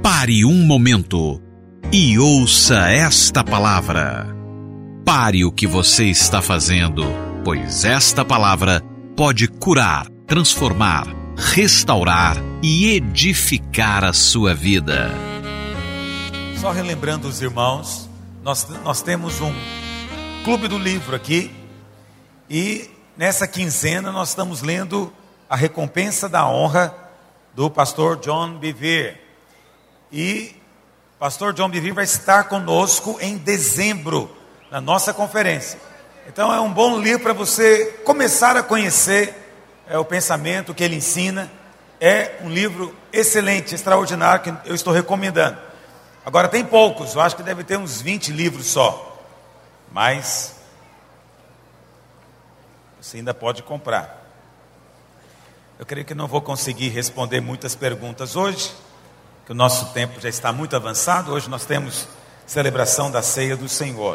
Pare um momento e ouça esta palavra. Pare o que você está fazendo, pois esta palavra pode curar, transformar, restaurar e edificar a sua vida. Só relembrando os irmãos, nós temos um clube do livro aqui, e nessa quinzena nós estamos lendo a recompensa da honra do pastor John Bevere. E pastor John Bevere vai estar conosco em dezembro, na nossa conferência. Então é um bom livro para você começar a conhecer o pensamento que ele ensina. É um livro excelente, extraordinário, que eu estou recomendando. Agora tem poucos, eu acho que deve ter uns 20 livros só. Mas você ainda pode comprar. Eu creio que não vou conseguir responder muitas perguntas hoje, que o nosso tempo já está muito avançado. Hoje nós temos celebração da ceia do Senhor.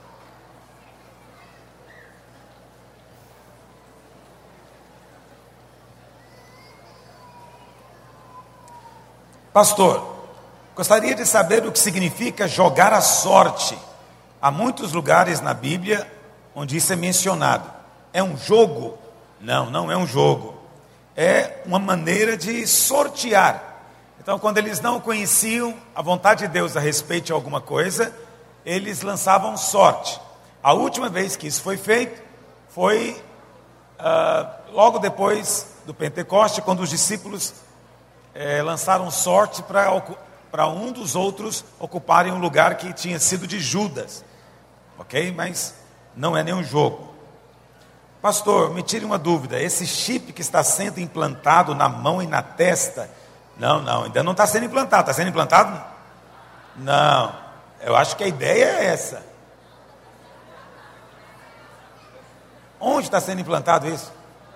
Pastor, gostaria de saber o que significa jogar a sorte. Há muitos lugares na Bíblia onde isso é mencionado. É um jogo? Não, não é um jogo. É uma maneira de sortear. Então, quando eles não conheciam a vontade de Deus a respeito de alguma coisa, eles lançavam sorte. A última vez que isso foi feito foi logo depois do Pentecoste, quando os discípulos lançaram sorte para um dos outros ocuparem um lugar que tinha sido de Judas. Ok? Mas não é nenhum jogo. Pastor, me tire uma dúvida. Esse chip que está sendo implantado na mão e na testa... Não, ainda não está sendo implantado. Está sendo implantado? Não. Eu acho que a ideia é essa. Onde está sendo implantado isso?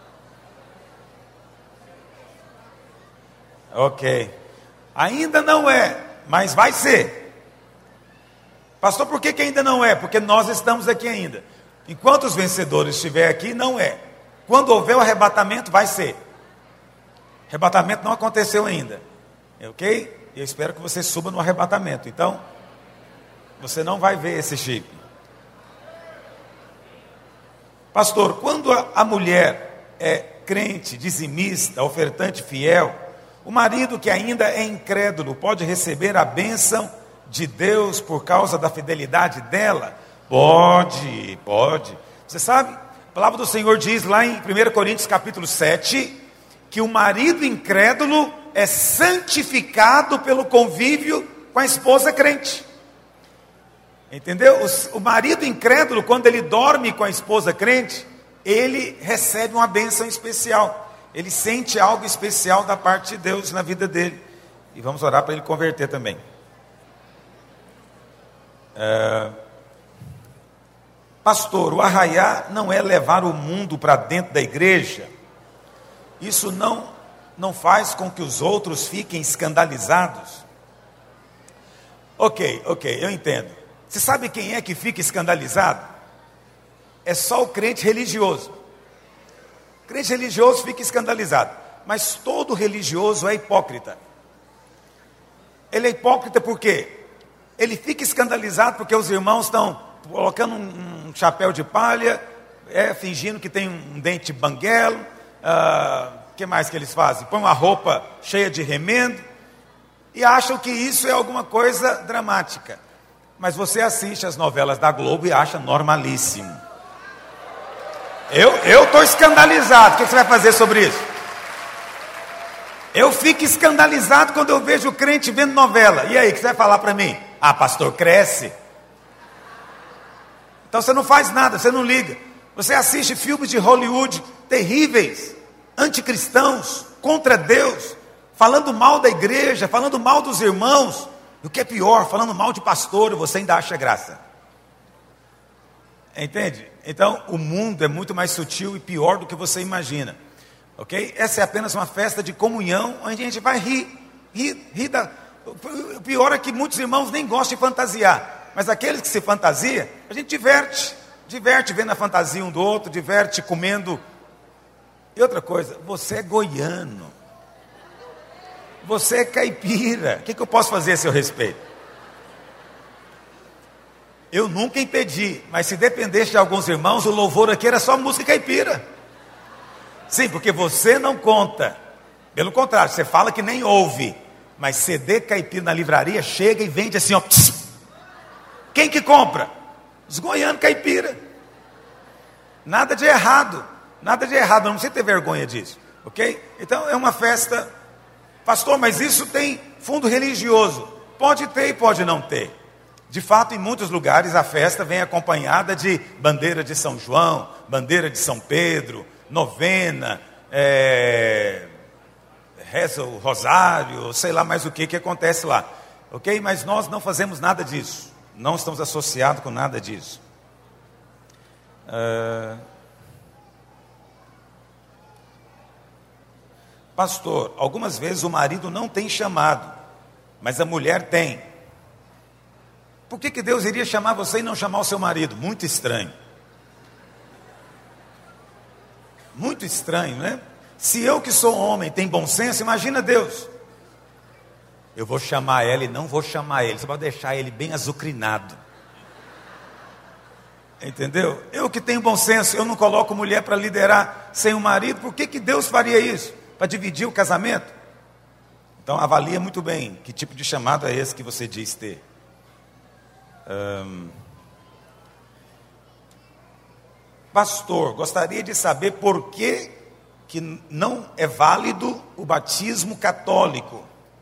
Ok. Ainda não é, mas vai ser. Pastor, por que ainda não é? Porque nós estamos aqui ainda. Enquanto os vencedores estiverem aqui, não é. Quando houver o arrebatamento, vai ser. O arrebatamento não aconteceu ainda. Ok? Eu espero que você suba no arrebatamento. Então, você não vai ver esse chip. Pastor, quando a mulher é crente, dizimista, ofertante fiel, o marido que ainda é incrédulo pode receber a bênção de Deus por causa da fidelidade dela? Pode. Você sabe, a palavra do Senhor diz lá em 1 Coríntios capítulo 7, que o marido incrédulo é santificado pelo convívio com a esposa crente. Entendeu? O marido incrédulo, quando ele dorme com a esposa crente, ele recebe uma bênção especial. Ele sente algo especial da parte de Deus na vida dele. E vamos orar para ele converter também. Pastor, o arraiar não é levar o mundo para dentro da igreja? Isso não faz com que os outros fiquem escandalizados? Ok, eu entendo. Você sabe quem é que fica escandalizado? É só o crente religioso. O crente religioso fica escandalizado. Mas todo religioso é hipócrita. Ele é hipócrita por quê? Ele fica escandalizado porque os irmãos estão colocando um chapéu de palha, fingindo que tem um dente banguelo. O que mais que eles fazem? Põe uma roupa cheia de remendo e acham que isso é alguma coisa dramática. Mas você assiste as novelas da Globo e acha normalíssimo. Eu estou escandalizado. O que você vai fazer sobre isso? Eu fico escandalizado quando eu vejo o crente vendo novela. E aí, o que você vai falar para mim? Ah, pastor, cresce. Então você não faz nada, você não liga. Você assiste filmes de Hollywood terríveis, anticristãos, contra Deus, falando mal da igreja, falando mal dos irmãos. O que é pior, falando mal de pastor, você ainda acha graça. Entende? Então, o mundo é muito mais sutil e pior do que você imagina. Ok? Essa é apenas uma festa de comunhão, onde a gente vai rir da... O pior é que muitos irmãos nem gostam de fantasiar. Mas aqueles que se fantasiam, a gente diverte vendo a fantasia um do outro, diverte comendo. E outra coisa, você é goiano. Você é caipira. O que eu posso fazer a seu respeito? Eu nunca impedi, mas se dependesse de alguns irmãos, o louvor aqui era só música caipira. Sim, porque você não conta. Pelo contrário, você fala que nem ouve. Mas CD caipira na livraria chega e vende assim, ó. Quem que compra? Os goianos caipira. Nada de errado. Nada de errado, não precisa ter vergonha disso. Ok? Então é uma festa. Pastor, mas isso tem fundo religioso. Pode ter e pode não ter. De fato, em muitos lugares a festa vem acompanhada de bandeira de São João, bandeira de São Pedro, novena, reza o rosário, sei lá mais o que acontece lá. Ok? Mas nós não fazemos nada disso. Não estamos associados com nada disso. Pastor, algumas vezes o marido não tem chamado, mas a mulher tem. Por que Deus iria chamar você e não chamar o seu marido? Muito estranho. Muito estranho, né? Se eu que sou homem tenho bom senso, imagina Deus. Eu vou chamar ela e não vou chamar ele. Você vai deixar ele bem azucrinado. Entendeu? Eu que tenho bom senso, eu não coloco mulher para liderar sem o marido. Por que Deus faria isso? Para dividir o casamento? Então avalia muito bem que tipo de chamado é esse que você diz ter. Pastor, gostaria de saber por que não é válido o batismo católico.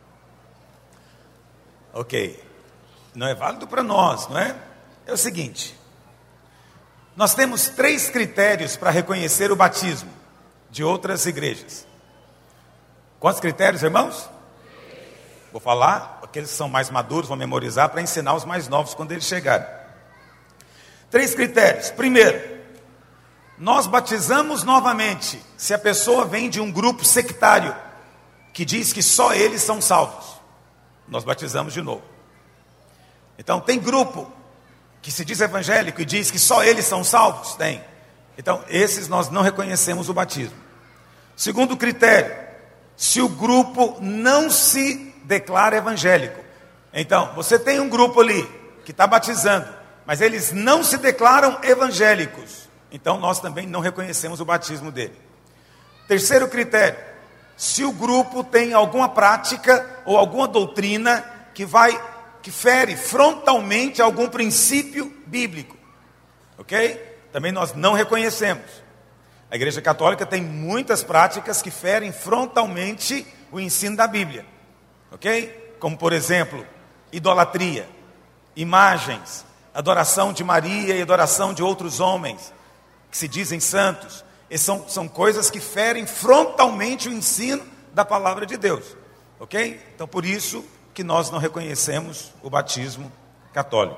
Ok, não é válido para nós, não é? É o seguinte, nós temos 3 critérios para reconhecer o batismo de outras igrejas. Quantos critérios, irmãos? Vou falar, aqueles que são mais maduros vão memorizar para ensinar os mais novos quando eles chegarem. 3 critérios. Primeiro, nós batizamos novamente se a pessoa vem de um grupo sectário que diz que só eles são salvos. Nós batizamos de novo. Então tem grupo que se diz evangélico e diz que só eles são salvos? Tem. Então esses nós não reconhecemos o batismo. Segundo critério, se o grupo não se declara evangélico. Então, você tem um grupo ali que está batizando, mas eles não se declaram evangélicos. Então, nós também não reconhecemos o batismo dele. Terceiro critério, se o grupo tem alguma prática ou alguma doutrina que fere frontalmente algum princípio bíblico. Ok? Também nós não reconhecemos. A Igreja Católica tem muitas práticas que ferem frontalmente o ensino da Bíblia. Ok? Como por exemplo, idolatria, imagens, adoração de Maria e adoração de outros homens que se dizem santos. São coisas que ferem frontalmente o ensino da palavra de Deus. Ok? Então por isso que nós não reconhecemos o batismo católico.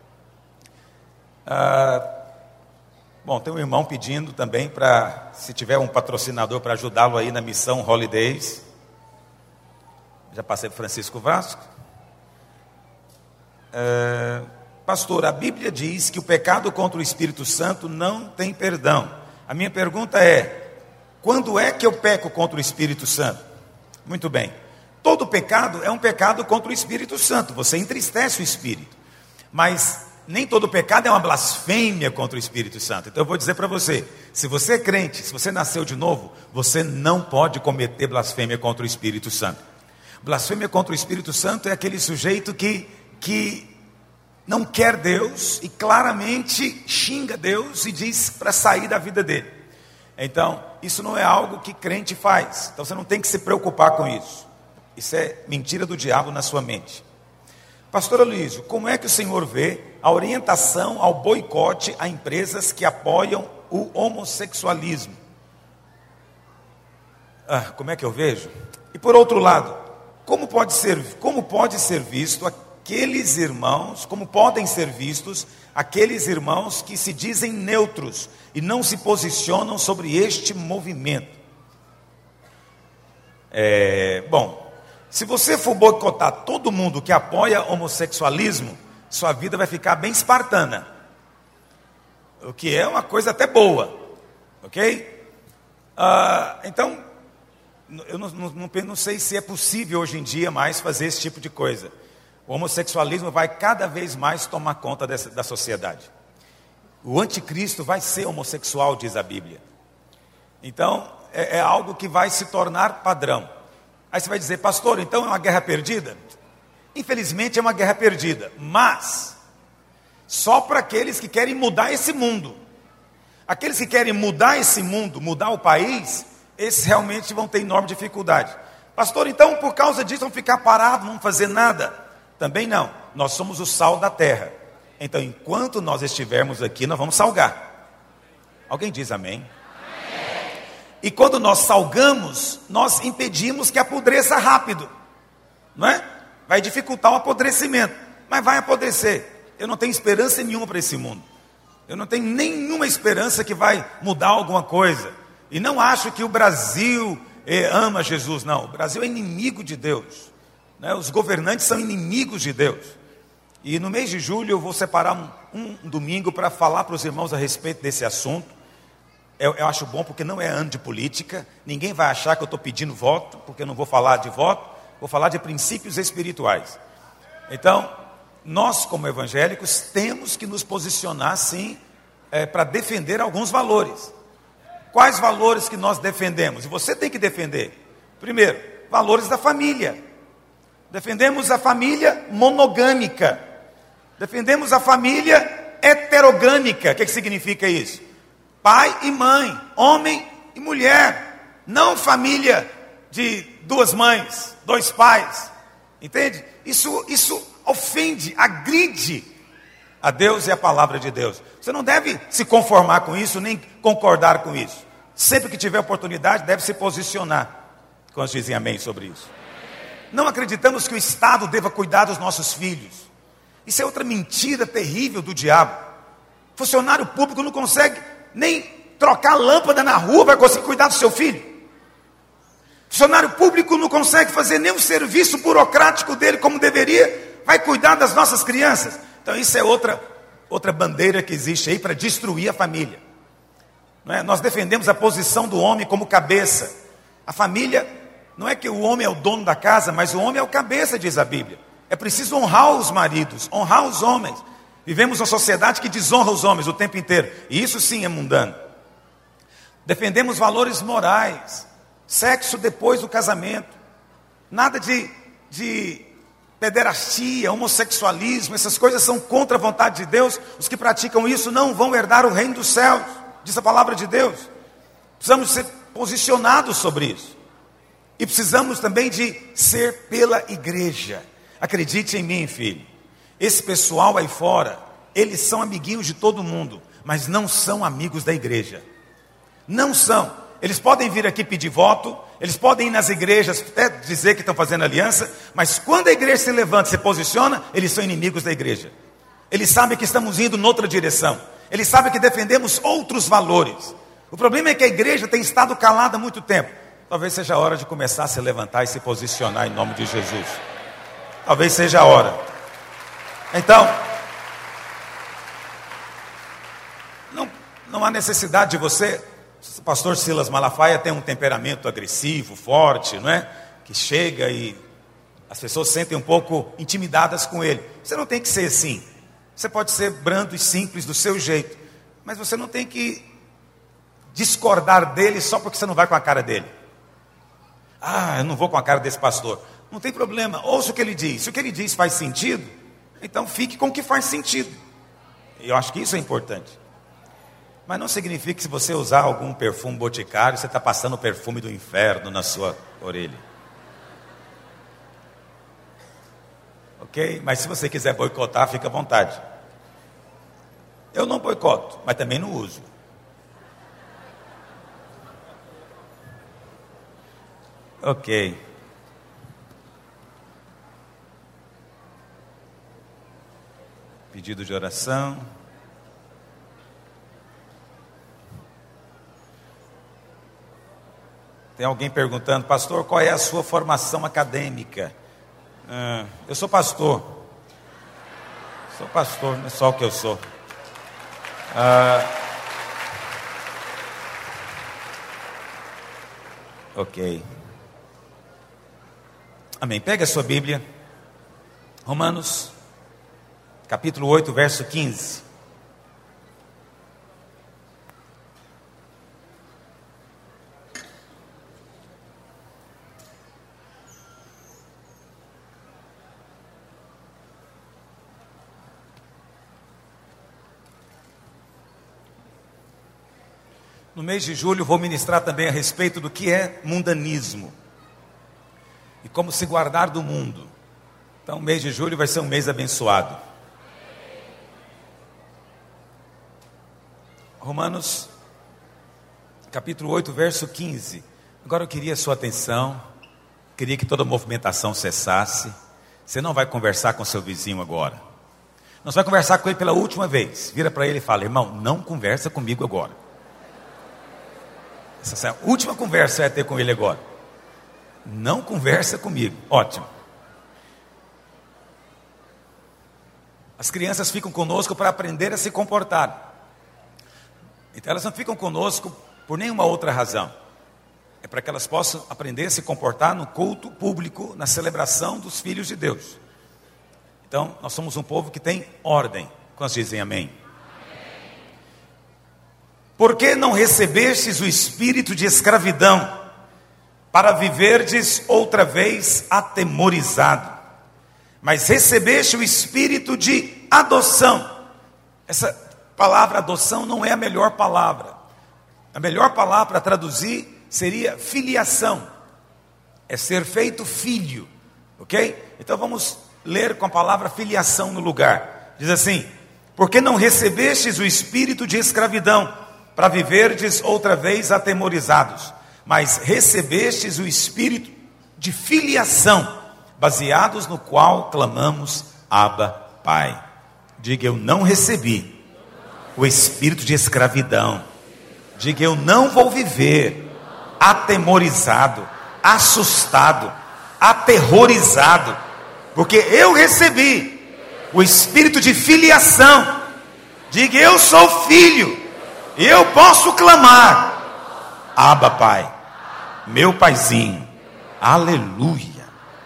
Bom, tem um irmão pedindo também para, se tiver um patrocinador para ajudá-lo aí na missão Holidays. Já passei para Francisco Vasco. Pastor, a Bíblia diz que o pecado contra o Espírito Santo não tem perdão. A minha pergunta é, quando é que eu peco contra o Espírito Santo? Muito bem. Todo pecado é um pecado contra o Espírito Santo. Você entristece o Espírito. Mas nem todo pecado é uma blasfêmia contra o Espírito Santo. Então eu vou dizer para você, se você é crente, se você nasceu de novo, você não pode cometer blasfêmia contra o Espírito Santo. Blasfêmia contra o Espírito Santo é aquele sujeito que não quer Deus e claramente xinga Deus e diz para sair da vida dele. Então, isso não é algo que crente faz. Então você não tem que se preocupar com isso. Isso é mentira do diabo na sua mente. Pastor Aloysio, como é que o senhor vê a orientação ao boicote a empresas que apoiam o homossexualismo? Como é que eu vejo? E por outro lado, como pode ser visto aqueles irmãos, como podem ser vistos aqueles irmãos que se dizem neutros e não se posicionam sobre este movimento? Bom, se você for boicotar todo mundo que apoia homossexualismo, sua vida vai ficar bem espartana, o que é uma coisa até boa, ok? Então, Eu não sei se é possível hoje em dia mais fazer esse tipo de coisa. O homossexualismo vai cada vez mais tomar conta da sociedade. O anticristo vai ser homossexual, diz a Bíblia. Então, é algo que vai se tornar padrão. Aí você vai dizer, pastor, então é uma guerra perdida? Infelizmente é uma guerra perdida, mas só para aqueles que querem mudar esse mundo. Aqueles que querem mudar esse mundo, mudar o país, esses realmente vão ter enorme dificuldade. Pastor, então por causa disso vão ficar parados, não vão fazer nada? Também não, nós somos o sal da terra. Então enquanto nós estivermos aqui, nós vamos salgar. Alguém diz amém? E quando nós salgamos, nós impedimos que apodreça rápido, não é? Vai dificultar o apodrecimento, mas vai apodrecer. Eu não tenho esperança nenhuma para esse mundo. Eu não tenho nenhuma esperança que vai mudar alguma coisa. E não acho que o Brasil ama Jesus, não. O Brasil é inimigo de Deus, né? Os governantes são inimigos de Deus. E no mês de julho eu vou separar um domingo para falar para os irmãos a respeito desse assunto. Eu acho bom porque não é ano de política. Ninguém vai achar que eu estou pedindo voto, porque eu não vou falar de voto. Vou falar de princípios espirituais. Então, nós como evangélicos temos que nos posicionar sim, para defender alguns valores. Quais valores que nós defendemos? E você tem que defender. Primeiro, valores da família. Defendemos a família monogâmica. Defendemos a família heterogâmica. O que significa isso? Pai e mãe, homem e mulher. Não família de duas mães, dois pais. Entende? Isso ofende, agride a Deus e a palavra de Deus. Você não deve se conformar com isso, nem concordar com isso. Sempre que tiver oportunidade, deve se posicionar. Quantos dizem amém sobre isso? Não acreditamos que o Estado deva cuidar dos nossos filhos. Isso é outra mentira terrível do diabo. Funcionário público não consegue nem trocar lâmpada na rua, vai conseguir cuidar do seu filho. Funcionário público não consegue fazer nenhum serviço burocrático dele como deveria, vai cuidar das nossas crianças. Então isso é outra bandeira que existe aí para destruir a família. Não é? Nós defendemos a posição do homem como cabeça. A família, não é que o homem é o dono da casa, mas o homem é o cabeça, diz a Bíblia. É preciso honrar os maridos, honrar os homens. Vivemos uma sociedade que desonra os homens o tempo inteiro. E isso sim é mundano. Defendemos valores morais. Sexo depois do casamento. Nada de pederastia, homossexualismo. Essas coisas são contra a vontade de Deus. Os que praticam isso não vão herdar o reino dos céus. Diz a palavra de Deus. Precisamos ser posicionados sobre isso. E precisamos também de ser pela igreja. Acredite em mim, filho. Esse pessoal aí fora, eles são amiguinhos de todo mundo, mas não são amigos da igreja. Não são. Eles podem vir aqui pedir voto, eles podem ir nas igrejas até dizer que estão fazendo aliança, mas quando a igreja se levanta e se posiciona, eles são inimigos da igreja. Eles sabem que estamos indo noutra direção. Eles sabem que defendemos outros valores. O problema é que a igreja tem estado calada há muito tempo. Talvez seja a hora de começar a se levantar e se posicionar em nome de Jesus. Talvez seja a hora. Então, não há necessidade de você. O pastor Silas Malafaia tem um temperamento agressivo, forte, não é? Que chega e as pessoas se sentem um pouco intimidadas com ele. Você não tem que ser assim. Você pode ser brando e simples do seu jeito, mas você não tem que discordar dele só porque você não vai com a cara dele. Ah, eu não vou com a cara desse pastor. Não tem problema, ouça o que ele diz. Se o que ele diz faz sentido, então fique com o que faz sentido. E eu acho que isso é importante. Mas não significa que se você usar algum perfume boticário, você está passando o perfume do inferno na sua orelha. Ok? Mas se você quiser boicotar, fica à vontade. Eu não boicoto, mas também não uso. Ok. Pedido de oração. Tem alguém perguntando, pastor, qual é a sua formação acadêmica? Eu sou pastor. Sou pastor, não é só o que eu sou. Ok. Amém. Pega a sua Bíblia. Romanos, capítulo 8, verso 15. No mês de julho vou ministrar também a respeito do que é mundanismo e como se guardar do mundo. Então o mês de julho vai ser um mês abençoado. Romanos capítulo 8, verso 15. Agora eu queria a sua atenção, queria que toda movimentação cessasse. Você não vai conversar com seu vizinho agora. Não, você vai conversar com ele pela última vez. Vira para ele e fala: irmão, não conversa comigo agora. Essa é a última conversa que você vai ter com ele agora. Não conversa comigo. Ótimo. As crianças ficam conosco para aprender a se comportar. Então elas não ficam conosco por nenhuma outra razão. É para que elas possam aprender a se comportar no culto público, na celebração dos filhos de Deus. Então nós somos um povo que tem ordem. Quantos dizem amém? Por que não recebestes o espírito de escravidão, para viverdes outra vez atemorizado? Mas recebeste o espírito de adoção. Essa palavra adoção não é a melhor palavra. A melhor palavra para traduzir seria filiação. É ser feito filho, ok? Então vamos ler com a palavra filiação no lugar. Diz assim: porque não recebestes o espírito de escravidão, para viverdes outra vez atemorizados, mas recebestes o espírito de filiação, baseados no qual clamamos: Abba, Pai. Diga: eu não recebi o espírito de escravidão. Diga: eu não vou viver atemorizado, assustado, aterrorizado, porque eu recebi o espírito de filiação. Diga: eu sou filho. Eu posso clamar: Abba, Pai, meu paizinho. Aleluia.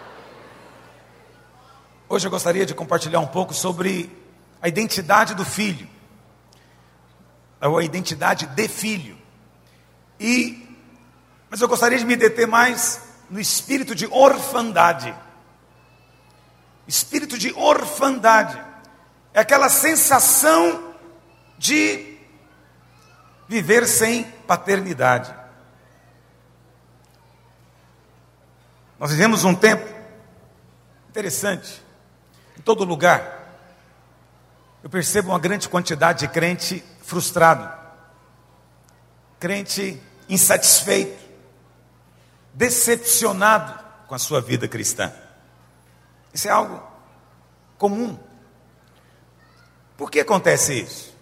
Hoje eu gostaria de compartilhar um pouco sobre a identidade do filho, ou a identidade de filho. Mas eu gostaria de me deter mais no espírito de orfandade. Espírito de orfandade é aquela sensação de viver sem paternidade. Nós vivemos um tempo interessante. Em todo lugar eu percebo uma grande quantidade de crente frustrado, crente insatisfeito, decepcionado com a sua vida cristã. Isso é algo comum. Por que acontece isso?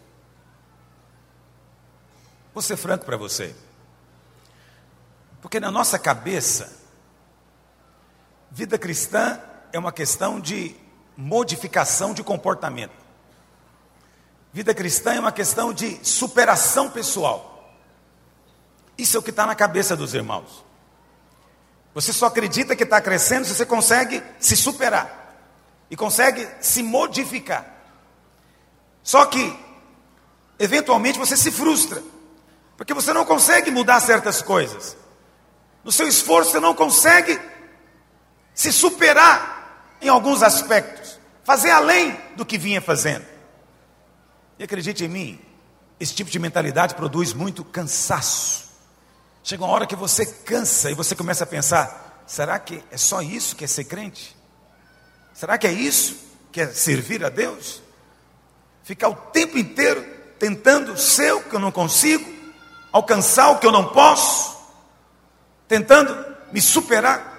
Vou ser franco para você. Porque na nossa cabeça, vida cristã é uma questão de modificação de comportamento. Vida cristã é uma questão de superação pessoal. Isso é o que está na cabeça dos irmãos. Você só acredita que está crescendo se você consegue se superar e consegue se modificar. Só que, eventualmente, você se frustra, porque você não consegue mudar certas coisas. No seu esforço você não consegue se superar em alguns aspectos, fazer além do que vinha fazendo. E acredite em mim, esse tipo de mentalidade produz muito cansaço. Chega uma hora que você cansa e você começa a pensar: será que é só isso que é ser crente? Será que é isso que é servir a Deus? Ficar o tempo inteiro tentando ser o que eu não consigo, alcançar o que eu não posso, tentando me superar.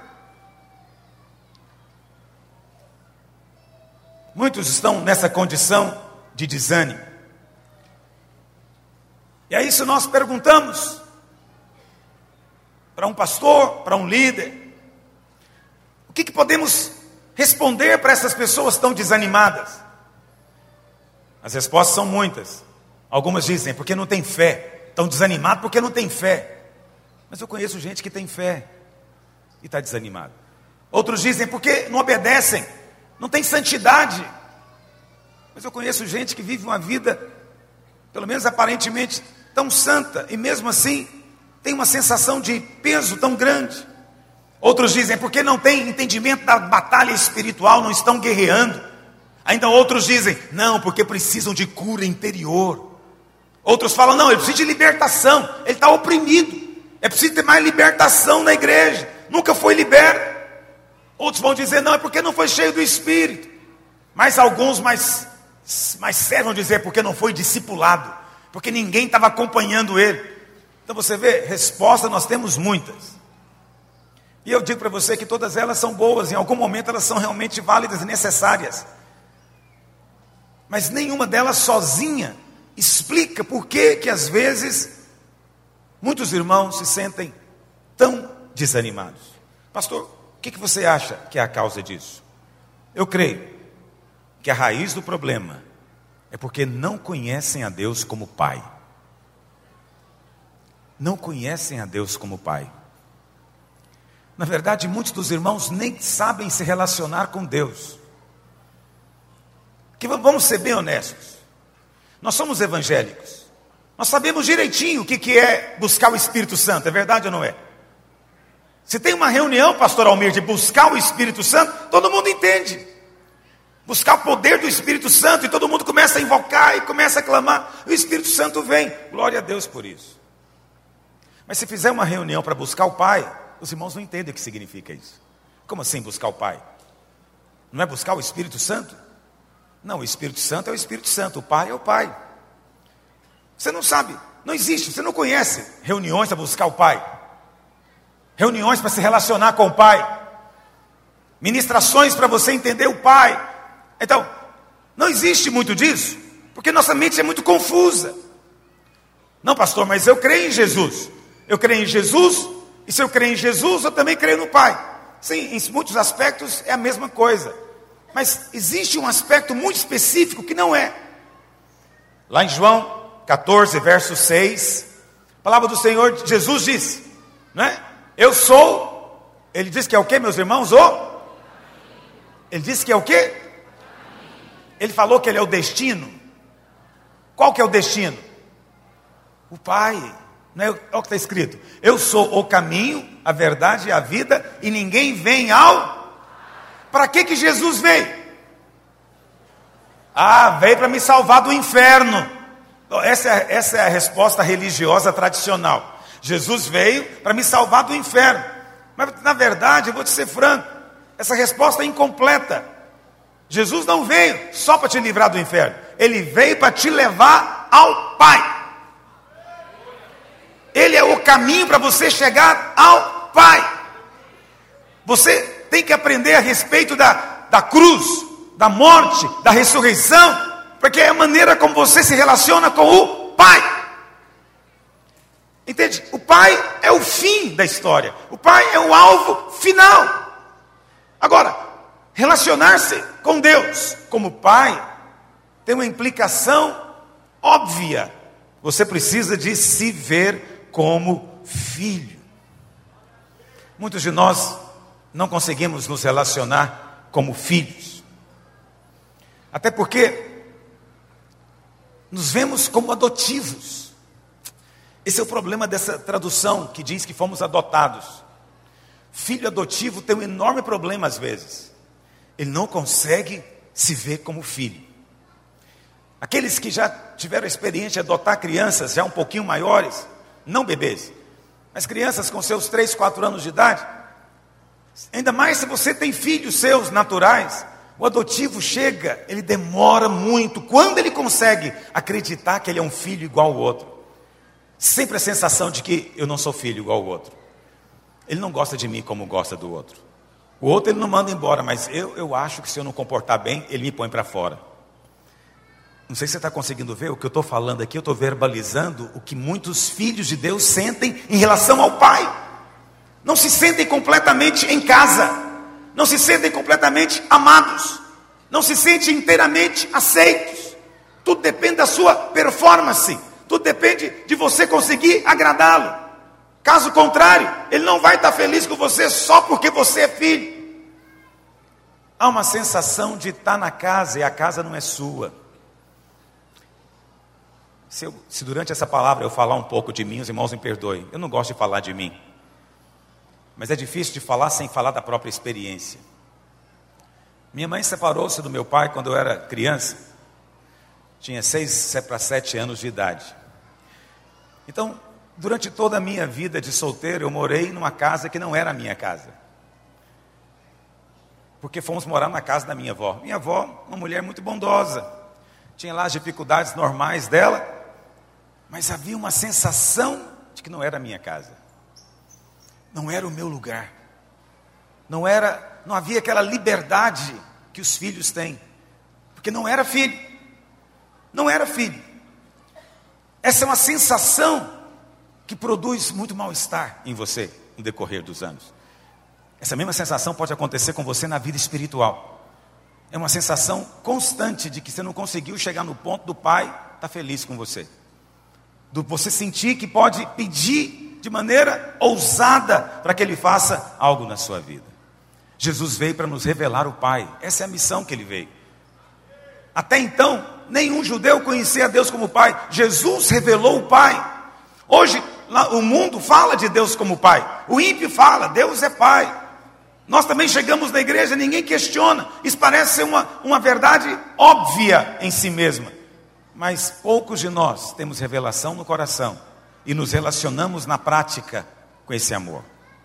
Muitos estão nessa condição de desânimo. E aí, se nós perguntamos para um pastor, para um líder, o que podemos responder para essas pessoas tão desanimadas? As respostas são muitas. Algumas dizem: porque não tem fé. Estão desanimados porque não tem fé. Mas eu conheço gente que tem fé e está desanimado. Outros dizem porque não obedecem, não tem santidade. Mas eu conheço gente que vive uma vida, pelo menos aparentemente, tão santa, e mesmo assim tem uma sensação de peso tão grande. Outros dizem porque não tem entendimento da batalha espiritual, não estão guerreando. Ainda outros dizem, não, porque precisam de cura interior. Outros falam, não, ele precisa de libertação, ele está oprimido, é preciso ter mais libertação na igreja, nunca foi liberto. Outros vão dizer, não, é porque não foi cheio do Espírito. Mas alguns mais sérios vão dizer, porque não foi discipulado, porque ninguém estava acompanhando ele. Então você vê, resposta nós temos muitas. E eu digo para você que todas elas são boas, em algum momento elas são realmente válidas e necessárias. Mas nenhuma delas sozinha explica por que às vezes muitos irmãos se sentem tão desanimados. Pastor, o que você acha que é a causa disso? Eu creio que a raiz do problema é porque não conhecem a Deus como Pai. Não conhecem a Deus como Pai. Na verdade, muitos dos irmãos nem sabem se relacionar com Deus. Que vamos ser bem honestos. Nós somos evangélicos. Nós sabemos direitinho o que é buscar o Espírito Santo, é verdade ou não é? Se tem uma reunião, pastor Almir, de buscar o Espírito Santo, todo mundo entende. Buscar o poder do Espírito Santo, e todo mundo começa a invocar e começa a clamar, o Espírito Santo vem. Glória a Deus por isso. Mas se fizer uma reunião para buscar o Pai, os irmãos não entendem o que significa isso. Como assim buscar o Pai? Não é buscar o Espírito Santo? Não, o Espírito Santo é o Espírito Santo, o Pai é o Pai. Você não sabe, não existe, você não conhece reuniões para buscar o Pai. Reuniões para se relacionar com o Pai. Ministrações para você entender o Pai. Então, não existe muito disso, porque nossa mente é muito confusa. Não, pastor, mas eu creio em Jesus. Eu creio em Jesus, e se eu creio em Jesus, eu também creio no Pai. Sim, em muitos aspectos é a mesma coisa. Mas existe um aspecto muito específico que não é. Lá em João 14, verso 6, a palavra do Senhor, Jesus diz, não é? Eu sou, ele diz que é o que, meus irmãos? Ele disse que é o que? Ele falou que ele é o destino. Qual que é o destino? O Pai. Não é? Olha o que está escrito. Eu sou o caminho, a verdade e a vida, e ninguém vem ao... Para que Jesus veio? Veio para me salvar do inferno. Essa é a resposta religiosa tradicional. Jesus veio para me salvar do inferno. Mas na verdade, eu vou te ser franco, essa resposta é incompleta. Jesus não veio só para te livrar do inferno. Ele veio para te levar ao Pai. Ele é o caminho para você chegar ao Pai. Você tem que aprender a respeito da cruz, da morte, da ressurreição, porque é a maneira como você se relaciona com o Pai. Entende? O Pai é o fim da história. O Pai é o alvo final. Agora, relacionar-se com Deus como Pai tem uma implicação óbvia. Você precisa de se ver como filho. Muitos de nós não conseguimos nos relacionar como filhos. Até porque nos vemos como adotivos. Esse é o problema dessa tradução que diz que fomos adotados. Filho adotivo tem um enorme problema às vezes. Ele não consegue se ver como filho. Aqueles que já tiveram a experiência de adotar crianças já um pouquinho maiores, não bebês, mas crianças com seus 3, 4 anos de idade, ainda mais se você tem filhos seus naturais, o adotivo chega, ele demora muito. Quando ele consegue acreditar que ele é um filho igual ao outro, sempre a sensação de que eu não sou filho igual ao outro. Ele não gosta de mim como gosta do outro. O outro ele não manda embora, mas eu acho que se eu não comportar bem, ele me põe para fora. Não sei se você está conseguindo ver o que eu estou falando aqui. Eu estou verbalizando o que muitos filhos de Deus sentem em relação ao Pai. Não se sentem completamente em casa, não se sentem completamente amados, não se sentem inteiramente aceitos. Tudo depende da sua performance, tudo depende de você conseguir agradá-lo. Caso contrário, ele não vai estar feliz com você só porque você é filho. Há uma sensação de estar na casa e a casa não é sua. Se durante essa palavra eu falar um pouco de mim, os irmãos me perdoem. Eu não gosto de falar de mim. Mas é difícil de falar sem falar da própria experiência. Minha mãe separou-se do meu pai quando eu era criança. Tinha 6 para 7 anos de idade. Então, durante toda a minha vida de solteiro, eu morei numa casa que não era a minha casa. Porque fomos morar na casa da minha avó. Minha avó, uma mulher muito bondosa. Tinha lá as dificuldades normais dela. Mas havia uma sensação de que não era a minha casa. Não era o meu lugar. Não havia aquela liberdade que os filhos têm. Porque não era filho. Não era filho. Essa é uma sensação que produz muito mal-estar em você no decorrer dos anos. Essa mesma sensação pode acontecer com você na vida espiritual. É uma sensação constante de que você não conseguiu chegar no ponto do pai estar feliz com você. Você sentir que pode pedir de maneira ousada para que ele faça algo na sua vida. Jesus veio para nos revelar o Pai. Essa é a missão que ele veio. Até então, nenhum judeu conhecia Deus como Pai. Jesus revelou o Pai. Hoje, o mundo fala de Deus como Pai. O ímpio fala, Deus é Pai. Nós também chegamos na igreja, ninguém questiona. Isso parece ser uma verdade óbvia em si mesma. Mas poucos de nós temos revelação no coração e nos relacionamos na prática com esse amor.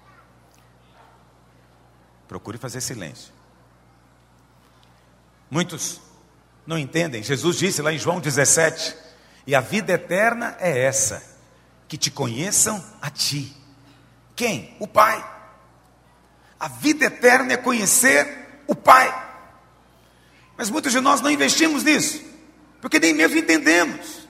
Procure fazer silêncio. Muitos não entendem. Jesus disse lá em João 17: e a vida eterna é essa, que te conheçam a ti. Quem? O Pai. A vida eterna é conhecer o Pai. Mas muitos de nós não investimos nisso, porque nem mesmo entendemos.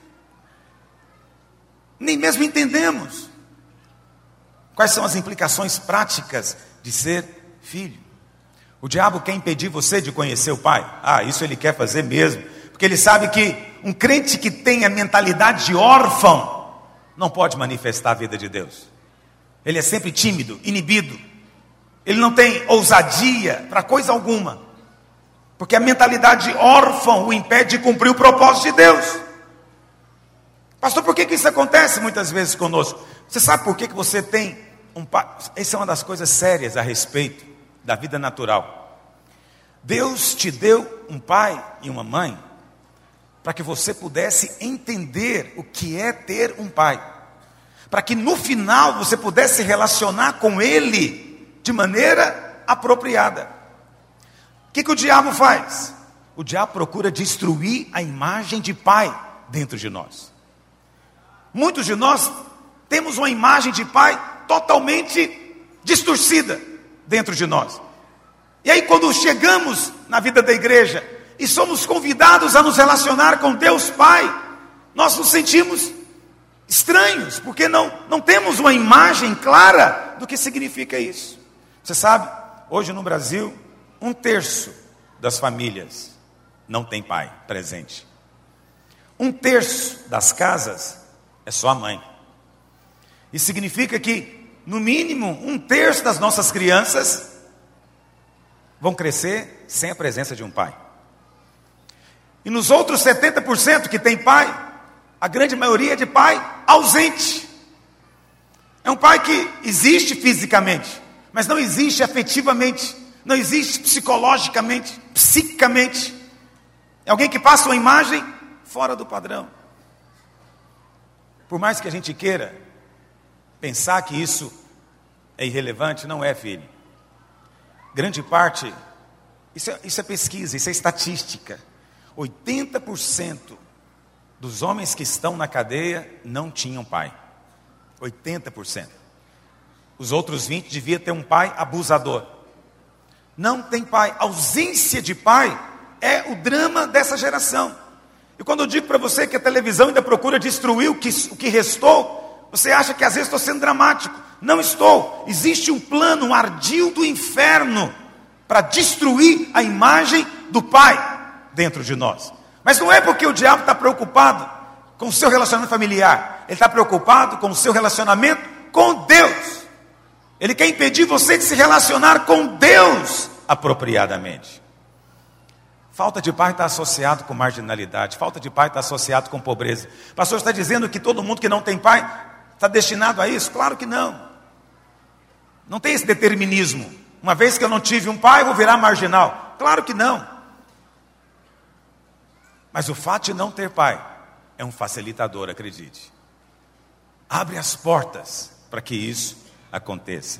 Nem mesmo entendemos quais são as implicações práticas de ser filho. O diabo quer impedir você de conhecer o Pai. Isso ele quer fazer mesmo, porque ele sabe que um crente que tem a mentalidade de órfão não pode manifestar a vida de Deus. Ele é sempre tímido, inibido. Ele não tem ousadia para coisa alguma, porque a mentalidade de órfão o impede de cumprir o propósito de Deus. Pastor, por que isso acontece muitas vezes conosco? Você sabe por que você tem um pai? Essa é uma das coisas sérias a respeito da vida natural. Deus te deu um pai e uma mãe para que você pudesse entender o que é ter um pai, para que no final você pudesse se relacionar com ele de maneira apropriada. O que o diabo faz? O diabo procura destruir a imagem de pai dentro de nós. Muitos de nós temos uma imagem de pai totalmente distorcida dentro de nós. E aí quando chegamos na vida da igreja e somos convidados a nos relacionar com Deus Pai, nós nos sentimos estranhos, porque não temos uma imagem clara do que significa isso. Você sabe, hoje no Brasil, 1/3 das famílias não tem pai presente. 1/3 das casas é só a mãe. Isso significa que, no mínimo, 1/3 das nossas crianças vão crescer sem a presença de um pai. E nos outros 70% que tem pai, a grande maioria é de pai ausente. É um pai que existe fisicamente, mas não existe afetivamente, não existe psicologicamente, psiquicamente. É alguém que passa uma imagem fora do padrão. Por mais que a gente queira pensar que isso é irrelevante, não é, filho. Grande parte, isso é pesquisa, isso é estatística. 80% dos homens que estão na cadeia não tinham pai. 80%. Os outros 20% deviam ter um pai abusador. Não tem pai. A ausência de pai é o drama dessa geração. E quando eu digo para você que a televisão ainda procura destruir o que restou, você acha que às vezes estou sendo dramático. Não estou. Existe um plano, um ardil do inferno para destruir a imagem do pai dentro de nós. Mas não é porque o diabo está preocupado com o seu relacionamento familiar. Ele está preocupado com o seu relacionamento com Deus. Ele quer impedir você de se relacionar com Deus apropriadamente. Falta de pai está associado com marginalidade. Falta de pai está associado com pobreza. O pastor está dizendo que todo mundo que não tem pai está destinado a isso? Claro que não. Não tem esse determinismo. Uma vez que eu não tive um pai, eu vou virar marginal. Claro que não. Mas o fato de não ter pai é um facilitador, acredite. Abre as portas para que isso aconteça.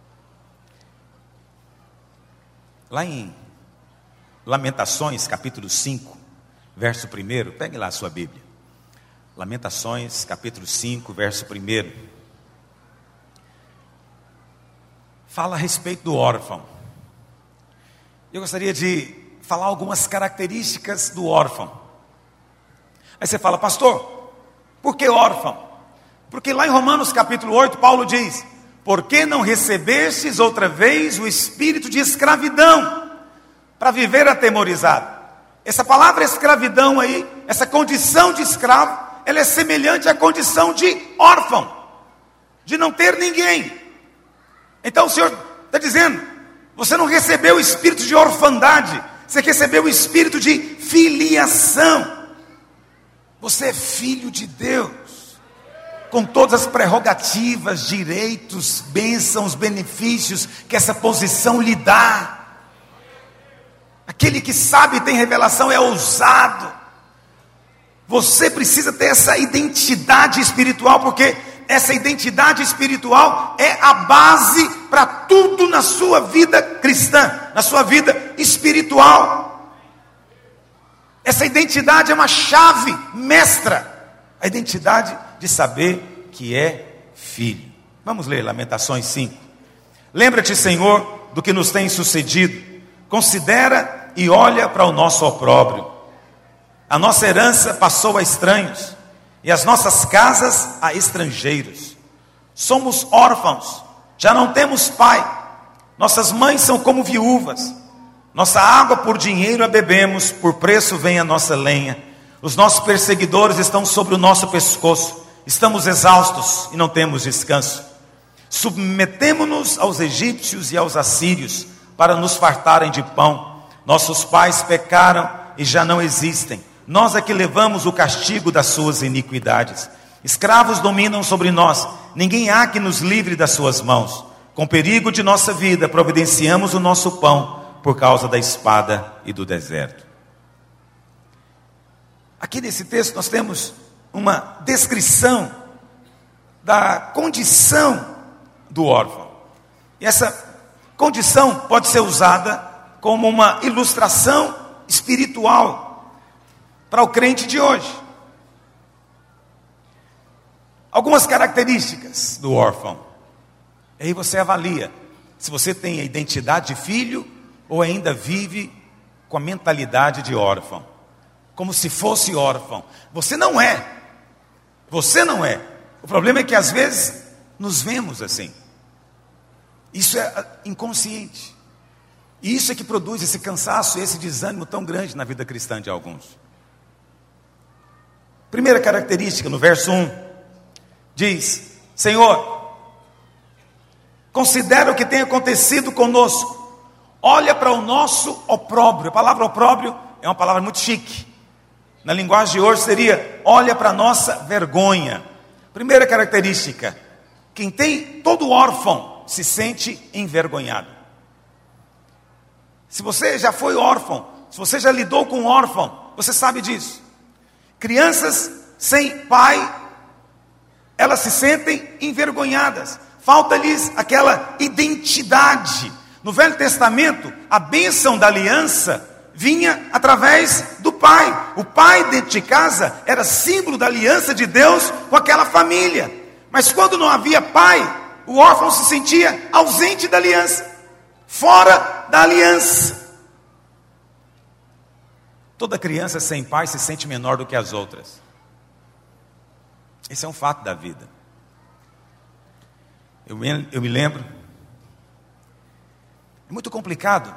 Lá em Lamentações, capítulo 5, verso 1, pegue lá a sua Bíblia. Lamentações, capítulo 5, verso 1. Fala a respeito do órfão. Eu gostaria de falar algumas características do órfão. Aí você fala, pastor, por que órfão? Porque lá em Romanos capítulo 8, Paulo diz, por que não recebestes outra vez o espírito de escravidão, para viver atemorizado? Essa palavra escravidão aí, essa condição de escravo, ela é semelhante à condição de órfão, de não ter ninguém. Então o Senhor está dizendo, você não recebeu o espírito de orfandade, você recebeu o espírito de filiação. Você é filho de Deus, com todas as prerrogativas, direitos, bênçãos, benefícios que essa posição lhe dá. Aquele que sabe e tem revelação é ousado. Você precisa ter essa identidade espiritual, porque essa identidade espiritual é a base para tudo na sua vida cristã, na sua vida espiritual. Essa identidade é uma chave mestra, a identidade de saber que é filho. Vamos ler Lamentações 5. Lembra-te, Senhor, do que nos tem sucedido. Considera e olha para o nosso opróbrio. A nossa herança passou a estranhos, e as nossas casas a estrangeiros. Somos órfãos, já não temos pai. Nossas mães são como viúvas. Nossa água por dinheiro a bebemos, por preço vem a nossa lenha. Os nossos perseguidores estão sobre o nosso pescoço. Estamos exaustos e não temos descanso. Submetemo-nos aos egípcios e aos assírios, para nos fartarem de pão. Nossos pais pecaram e já não existem. Nós é que levamos o castigo das suas iniquidades. Escravos dominam sobre nós. Ninguém há que nos livre das suas mãos. Com perigo de nossa vida, providenciamos o nosso pão, por causa da espada e do deserto. Aqui nesse texto nós temos uma descrição da condição do órfão. E essa condição pode ser usada como uma ilustração espiritual para o crente de hoje. Algumas características do órfão. E aí você avalia se você tem a identidade de filho ou ainda vive com a mentalidade de órfão, como se fosse órfão. Você não é. Você não é. O problema é que às vezes nos vemos assim. Isso é inconsciente. E isso é que produz esse cansaço, esse desânimo tão grande na vida cristã de alguns. Primeira característica, no verso 1, diz: Senhor, considera o que tem acontecido conosco, olha para o nosso opróbrio. A palavra opróbrio é uma palavra muito chique. Na linguagem de hoje seria: olha para a nossa vergonha. Primeira característica, quem tem, todo órfão se sente envergonhado. Se você já foi órfão, se você já lidou com um órfão, você sabe disso. Crianças sem pai, elas se sentem envergonhadas. Falta-lhes aquela identidade. No Velho Testamento, a bênção da aliança vinha através do pai. O pai dentro de casa era símbolo da aliança de Deus com aquela família. Mas quando não havia pai, o órfão se sentia ausente da aliança, fora da aliança. Toda criança sem pai se sente menor do que as outras. Esse é um fato da vida. Eu me lembro, é muito complicado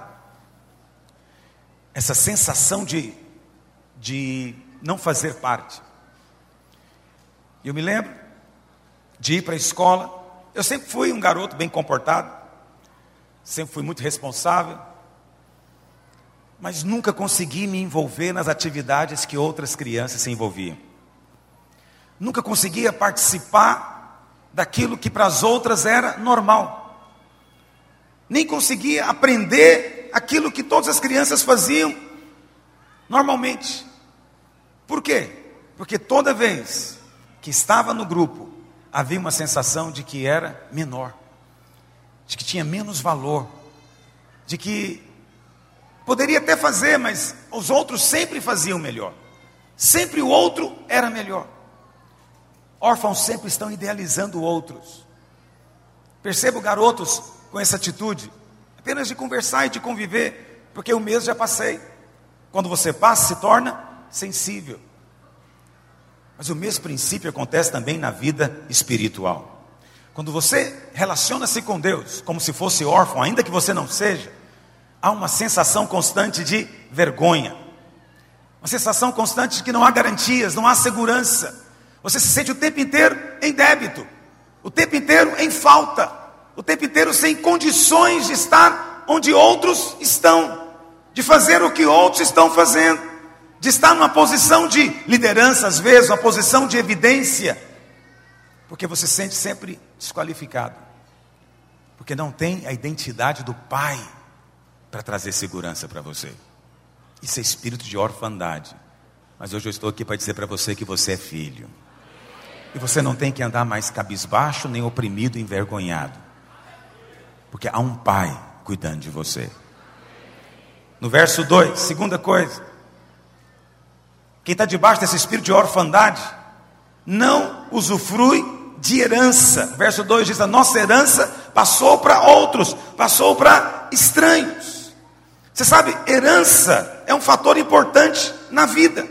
essa sensação de não fazer parte. Eu me lembro de ir para a escola. Eu sempre fui um garoto bem comportado, sempre fui muito responsável, mas nunca consegui me envolver nas atividades que outras crianças se envolviam. Nunca conseguia participar daquilo que para as outras era normal. Nem conseguia aprender aquilo que todas as crianças faziam normalmente. Por quê? Porque toda vez que estava no grupo, havia uma sensação de que era menor, de que tinha menos valor, de que poderia até fazer, mas os outros sempre faziam melhor. Sempre o outro era melhor. Órfãos sempre estão idealizando outros. Percebo garotos com essa atitude, apenas de conversar e de conviver, porque eu mesmo já passei. Quando você passa, se torna sensível. Mas o mesmo princípio acontece também na vida espiritual. Quando você relaciona-se com Deus, como se fosse órfão, ainda que você não seja, há uma sensação constante de vergonha. Uma sensação constante de que não há garantias, não há segurança. Você se sente o tempo inteiro em débito, o tempo inteiro em falta, o tempo inteiro sem condições de estar onde outros estão, de fazer o que outros estão fazendo, de estar numa posição de liderança, às vezes, uma posição de evidência, porque você se sente sempre desqualificado, porque não tem a identidade do Pai para trazer segurança para você. Isso é espírito de orfandade. Mas hoje eu estou aqui para dizer para você que você é filho. E você não tem que andar mais cabisbaixo, nem oprimido, envergonhado. Porque há um Pai cuidando de você. No verso 2, segunda coisa. Quem está debaixo desse espírito de orfandade, não usufrui de herança. Verso 2 diz, a nossa herança passou para outros, passou para estranhos. Você sabe, herança é um fator importante na vida.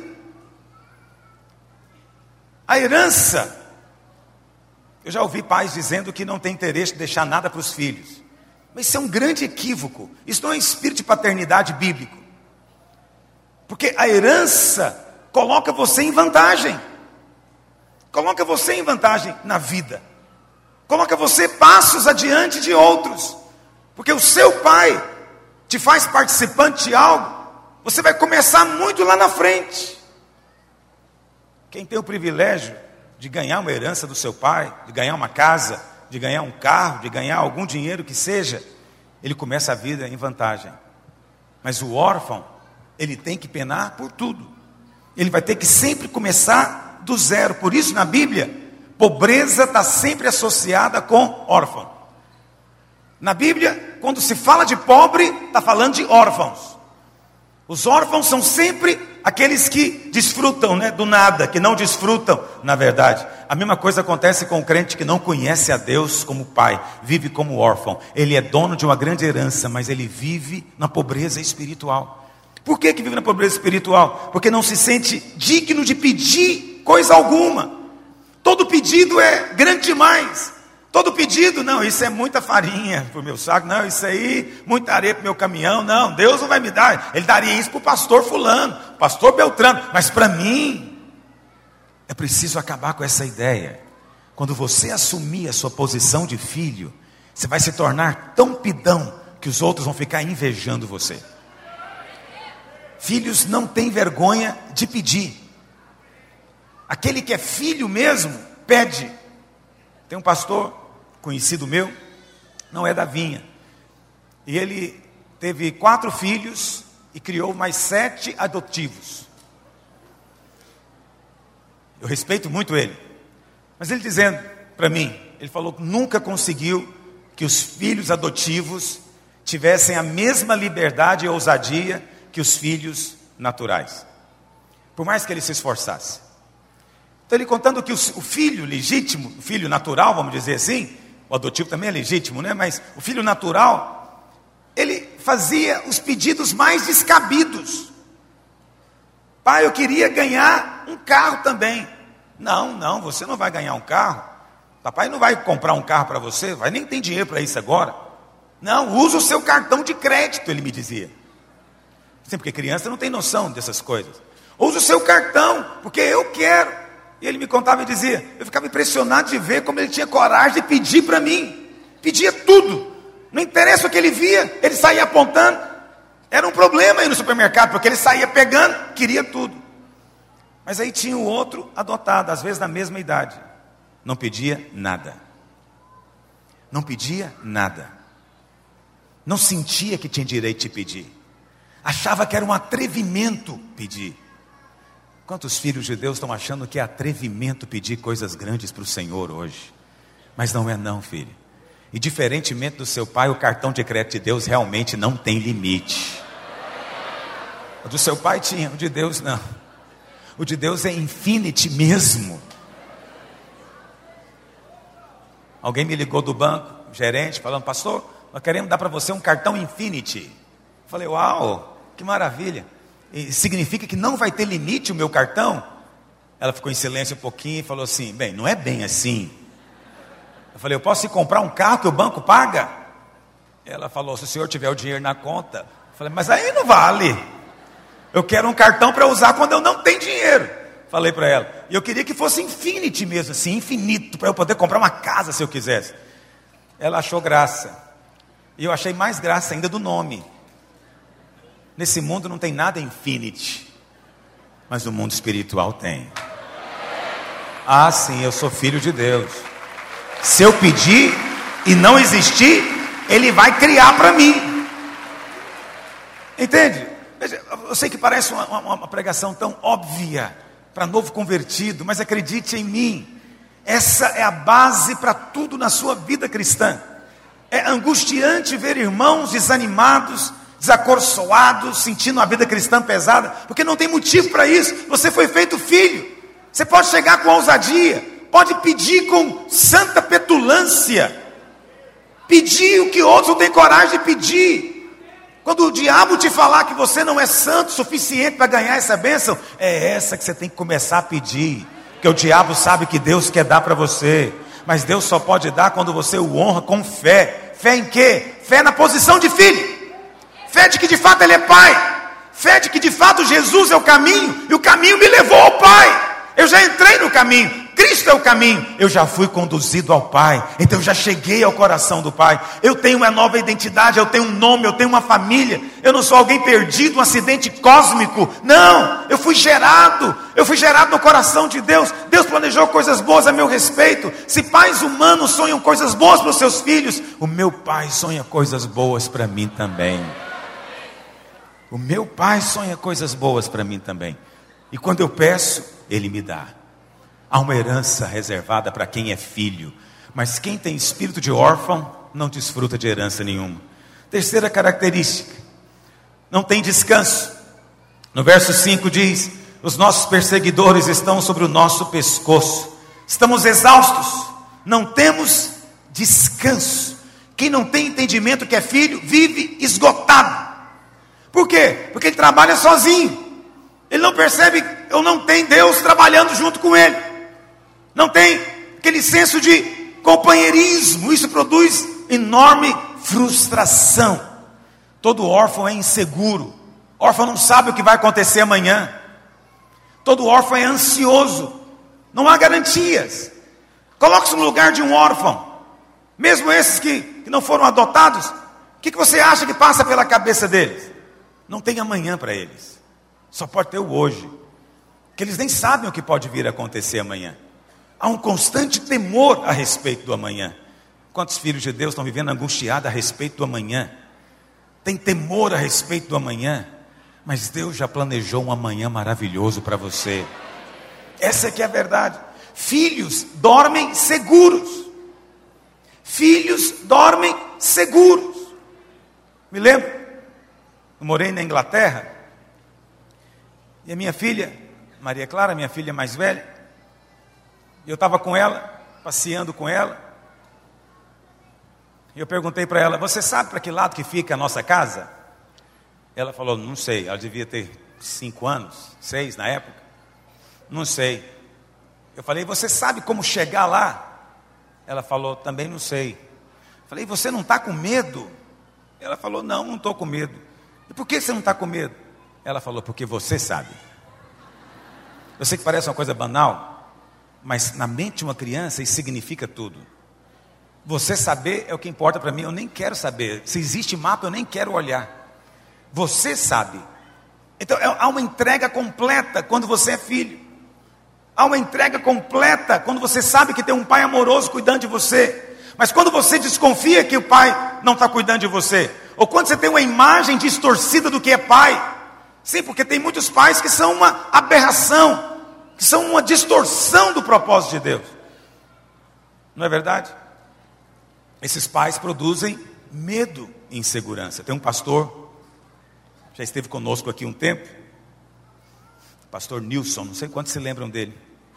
A herança, eu já ouvi pais dizendo que não tem interesse de deixar nada para os filhos. Mas isso é um grande equívoco. Isso não é espírito de paternidade bíblico. Porque a herança coloca você em vantagem. Coloca você em vantagem na vida. Coloca você passos adiante de outros. Porque o seu pai te faz participante de algo, você vai começar muito lá na frente. Quem tem o privilégio de ganhar uma herança do seu pai, de ganhar uma casa, de ganhar um carro, de ganhar algum dinheiro que seja, ele começa a vida em vantagem. Mas o órfão, ele tem que penar por tudo. Ele vai ter que sempre começar do zero. Por isso na Bíblia, pobreza está sempre associada com órfão. Na Bíblia, quando se fala de pobre, está falando de órfãos. Os órfãos são sempre aqueles que desfrutam, do nada, que não desfrutam, na verdade. A mesma coisa acontece com o crente que não conhece a Deus como pai, vive como órfão. Ele é dono de uma grande herança, mas ele vive na pobreza espiritual. Por que vive na pobreza espiritual? Porque não se sente digno de pedir coisa alguma. Todo pedido é grande demais. Todo pedido, não, isso é muita farinha para o meu saco, não, isso aí, muita areia para o meu caminhão, não, Deus não vai me dar, Ele daria isso para o pastor fulano, pastor Beltrano, mas para mim, é preciso acabar com essa ideia. Quando você assumir a sua posição de filho, você vai se tornar tão pidão, que os outros vão ficar invejando você. Filhos não têm vergonha de pedir. Aquele que é filho mesmo, pede. Tem um pastor conhecido meu, não é da vinha, e ele teve 4 filhos e criou mais 7 adotivos. Eu respeito muito ele, mas ele dizendo para mim, ele falou que nunca conseguiu que os filhos adotivos tivessem a mesma liberdade e ousadia que os filhos naturais, por mais que ele se esforçasse. Então ele contando que o filho legítimo, o filho natural, vamos dizer assim, o adotivo também é legítimo, mas o filho natural, ele fazia os pedidos mais descabidos. Pai, eu queria ganhar um carro também. Não, você não vai ganhar um carro. Papai não vai comprar um carro para você, nem tem dinheiro para isso agora. Não, usa o seu cartão de crédito, ele me dizia. Sim, porque criança não tem noção dessas coisas. Usa o seu cartão, porque eu quero. E ele me contava e dizia, eu ficava impressionado de ver como ele tinha coragem de pedir para mim. Pedia tudo. Não interessa o que ele via, ele saía apontando. Era um problema ir no supermercado, porque ele saía pegando, queria tudo. Mas aí tinha o outro adotado, às vezes na mesma idade. Não pedia nada. Não pedia nada. Não sentia que tinha direito de pedir. Achava que era um atrevimento pedir. Quantos filhos de Deus estão achando que é atrevimento pedir coisas grandes para o Senhor hoje? Mas não é não, filho. E diferentemente do seu pai, o cartão de crédito de Deus realmente não tem limite. O do seu pai tinha, o de Deus não. O de Deus é infinity mesmo. Alguém me ligou do banco, gerente, falando: pastor, nós queremos dar para você um cartão infinity. Falei: uau, que maravilha. E significa que não vai ter limite o meu cartão? Ela ficou em silêncio um pouquinho e falou assim: bem, não é bem assim. Eu falei: eu posso ir comprar um carro que o banco paga? Ela falou: se o senhor tiver o dinheiro na conta. Eu falei: mas aí não vale. Eu quero um cartão para usar quando eu não tenho dinheiro. Falei para ela. E eu queria que fosse infinity mesmo, assim, infinito, para eu poder comprar uma casa se eu quisesse. Ela achou graça. E eu achei mais graça ainda do nome. Nesse mundo não tem nada infinity, mas no mundo espiritual tem. Ah, sim, eu sou filho de Deus. Se eu pedir e não existir, Ele vai criar para mim. Entende? Eu sei que parece uma pregação tão óbvia para novo convertido, mas acredite em mim, essa é a base para tudo na sua vida cristã. É angustiante ver irmãos desanimados, desacorçoados, sentindo a vida cristã pesada, porque não tem motivo para isso. Você foi feito filho. Você pode chegar com ousadia, pode pedir com santa petulância, pedir o que outros não têm coragem de pedir. Quando o diabo te falar que você não é santo o suficiente para ganhar essa bênção, é essa que você tem que começar a pedir. Porque o diabo sabe que Deus quer dar para você, mas Deus só pode dar quando você o honra com fé. Fé em quê? Fé na posição de filho. Fé de que de fato Ele é Pai. Fé de que de fato Jesus é o caminho, e o caminho me levou ao Pai. Eu já entrei no caminho, Cristo é o caminho, eu já fui conduzido ao Pai, então eu já cheguei ao coração do Pai. Eu tenho uma nova identidade, eu tenho um nome, eu tenho uma família. Eu não sou alguém perdido, um acidente cósmico. Não, eu fui gerado no coração de Deus. Deus planejou coisas boas a meu respeito. Se pais humanos sonham coisas boas para os seus filhos, o meu Pai sonha coisas boas para mim também. O meu Pai sonha coisas boas para mim também. E quando eu peço, Ele me dá. Há uma herança reservada para quem é filho. Mas quem tem espírito de órfão não desfruta de herança nenhuma. Terceira característica: não tem descanso. No verso 5 diz: os nossos perseguidores estão sobre o nosso pescoço. Estamos exaustos, não temos descanso. Quem não tem entendimento que é filho, vive esgotado. Por quê? Porque ele trabalha sozinho. Ele não percebe, ou não tem Deus trabalhando junto com ele. Não tem aquele senso de companheirismo. Isso produz enorme frustração. Todo órfão é inseguro. Órfão não sabe o que vai acontecer amanhã. Todo órfão é ansioso. Não há garantias. Coloque-se no lugar de um órfão. Mesmo esses que não foram adotados. O que você acha que passa pela cabeça deles? Não tem amanhã para eles. Só pode ter o hoje. Que eles nem sabem o que pode vir a acontecer amanhã. Há um constante temor a respeito do amanhã. Quantos filhos de Deus estão vivendo angustiados a respeito do amanhã? Tem temor a respeito do amanhã. Mas Deus já planejou um amanhã maravilhoso para você. Essa é que é a verdade. Filhos dormem seguros. Filhos dormem seguros. Me lembro, eu morei na Inglaterra. E a minha filha, Maria Clara, minha filha mais velha, eu estava com ela, passeando com ela, e eu perguntei para ela: você sabe para que lado que fica a nossa casa? Ela falou: não sei. Ela devia ter 5 anos, 6 na época. Não sei. Eu falei: você sabe como chegar lá? Ela falou: também não sei. Eu falei: você não está com medo? Ela falou: não estou com medo. E por que você não está com medo? Ela falou: porque você sabe. Eu sei que parece uma coisa banal, mas na mente de uma criança isso significa tudo. Você saber é o que importa para mim. Eu nem quero saber. Se existe mapa, eu nem quero olhar. Você sabe. Então há uma entrega completa quando você é filho. Há uma entrega completa quando você sabe que tem um pai amoroso cuidando de você. Mas quando você desconfia que o pai não está cuidando de você, ou quando você tem uma imagem distorcida do que é pai. Sim, porque tem muitos pais que são uma aberração, que são uma distorção do propósito de Deus. Não é verdade? Esses pais produzem medo e insegurança. Tem um pastor, já esteve conosco aqui um tempo, pastor Nilson, não sei quantos se lembram dele.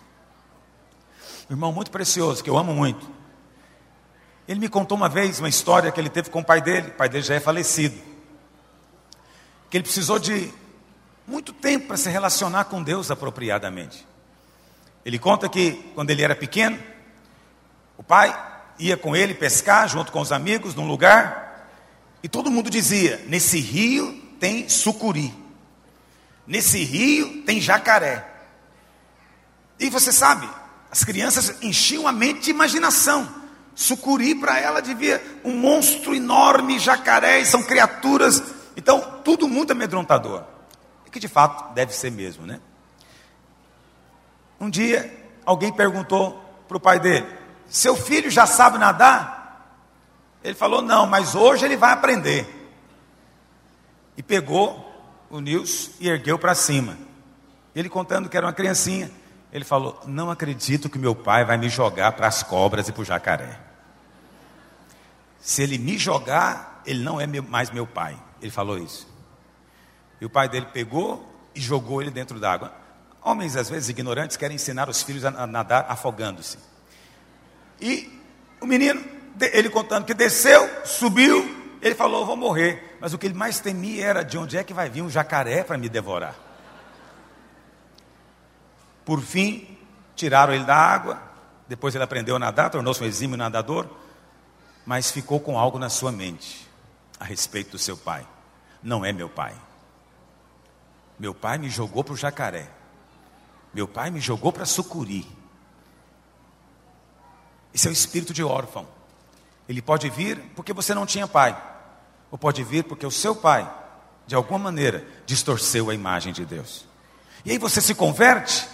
Um irmão muito precioso, que eu amo muito. Ele me contou uma vez uma história que ele teve com o pai dele já é falecido. Que ele precisou de muito tempo para se relacionar com Deus apropriadamente. Ele conta que quando ele era pequeno, o pai ia com ele pescar junto com os amigos num lugar, e todo mundo dizia: nesse rio tem sucuri, nesse rio tem jacaré. E você sabe, as crianças enchiam a mente de imaginação. Sucuri para ela devia um monstro enorme, jacarés são criaturas, então tudo muito amedrontador. E que de fato deve ser mesmo, né? Um dia alguém perguntou para o pai dele: seu filho já sabe nadar? Ele falou: não, mas hoje ele vai aprender. E pegou o Nilson e ergueu para cima. Ele contando que era uma criancinha, ele falou: não acredito que meu pai vai me jogar para as cobras e para o jacaré. Se ele me jogar, ele não é mais meu pai. Ele falou isso. E o pai dele pegou e jogou ele dentro d'água. Homens, às vezes, ignorantes, querem ensinar os filhos a nadar afogando-se. E o menino, ele contando que desceu, subiu, ele falou: vou morrer. Mas o que ele mais temia era: de onde é que vai vir um jacaré para me devorar? Por fim, tiraram ele da água. Depois ele aprendeu a nadar, tornou-se um exímio nadador. Mas ficou com algo na sua mente a respeito do seu pai. Não é meu pai. Meu pai me jogou para o jacaré. Meu pai me jogou para sucuri. Esse é o espírito de órfão. Ele pode vir porque você não tinha pai, ou pode vir porque o seu pai, de alguma maneira, distorceu a imagem de Deus. E aí você se converte.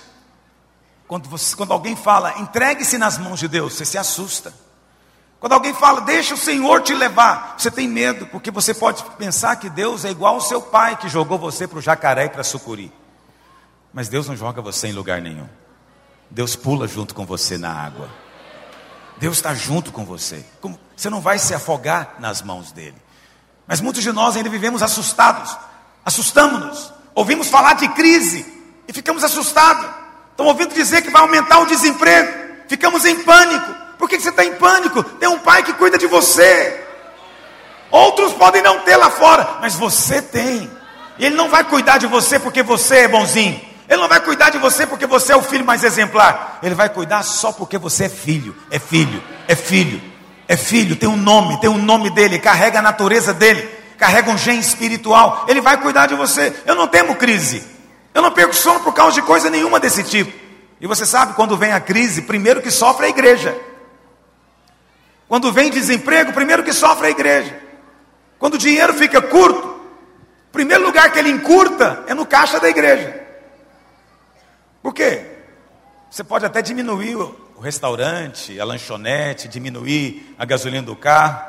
Quando alguém fala: entregue-se nas mãos de Deus, você se assusta. Quando alguém fala: deixa o Senhor te levar, você tem medo, porque você pode pensar que Deus é igual ao seu pai, que jogou você para o jacaré e para a sucuri. Mas Deus não joga você em lugar nenhum. Deus pula junto com você na água. Deus está junto com você. Você não vai se afogar nas mãos dele. Mas muitos de nós ainda vivemos assustados. Assustamos-nos. Ouvimos falar de crise e ficamos assustados. Estão ouvindo dizer que vai aumentar o desemprego. Ficamos em pânico. Por que você está em pânico? Tem um pai que cuida de você. Outros podem não ter lá fora, mas você tem. E ele não vai cuidar de você porque você é bonzinho. Ele não vai cuidar de você porque você é o filho mais exemplar. Ele vai cuidar só porque você é filho. É filho, é filho, é filho. Tem um nome dele, carrega a natureza dele, carrega um gene espiritual. Ele vai cuidar de você. Eu não temo crise. Eu não perco sono por causa de coisa nenhuma desse tipo. E você sabe, quando vem a crise, primeiro que sofre é a igreja. Quando vem desemprego, primeiro que sofre é a igreja. Quando o dinheiro fica curto, o primeiro lugar que ele encurta é no caixa da igreja. Por quê? Você pode até diminuir o restaurante, a lanchonete, diminuir a gasolina do carro.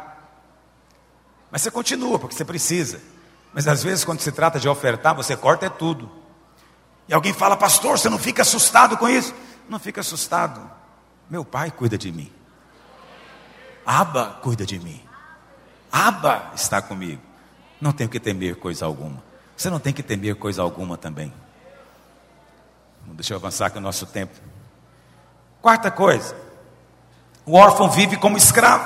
Mas você continua, porque você precisa. Mas às vezes, quando se trata de ofertar, você corta tudo. E alguém fala: pastor, você não fica assustado com isso? Não fica assustado. Meu pai cuida de mim. Abba cuida de mim. Abba está comigo. Não tenho que temer coisa alguma. Você não tem que temer coisa alguma também. Deixa eu avançar aqui o nosso tempo. Quarta coisa: o órfão vive como escravo.